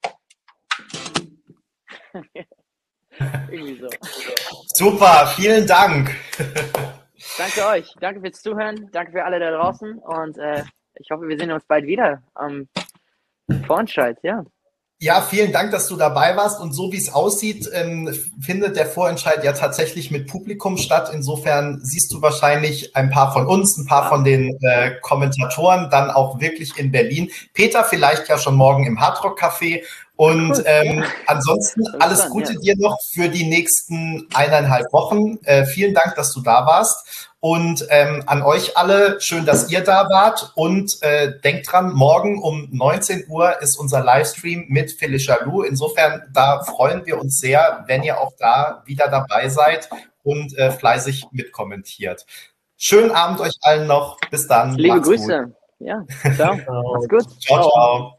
Irgendwie so. Super, vielen Dank. Danke euch. Danke fürs Zuhören. Danke für alle da draußen. Und äh, ich hoffe, wir sehen uns bald wieder am Vorentscheid, ja. Ja, vielen Dank, dass du dabei warst. Und so wie es aussieht, ähm, findet der Vorentscheid ja tatsächlich mit Publikum statt. Insofern siehst du wahrscheinlich ein paar von uns, ein paar von den äh, Kommentatoren dann auch wirklich in Berlin. Peter vielleicht ja schon morgen im Hardrock Café. Und ähm, ansonsten alles Gute dir noch für die nächsten eineinhalb Wochen. Äh, vielen Dank, dass du da warst. Und ähm, an euch alle, schön, dass ihr da wart. Und äh, denkt dran, morgen um neunzehn Uhr ist unser Livestream mit Felicia Lou. Insofern, da freuen wir uns sehr, wenn ihr auch da wieder dabei seid und äh, fleißig mitkommentiert. Schönen Abend euch allen noch. Bis dann. Liebe Grüße. Gut. Ja, ciao. Macht's gut. Ciao, ciao.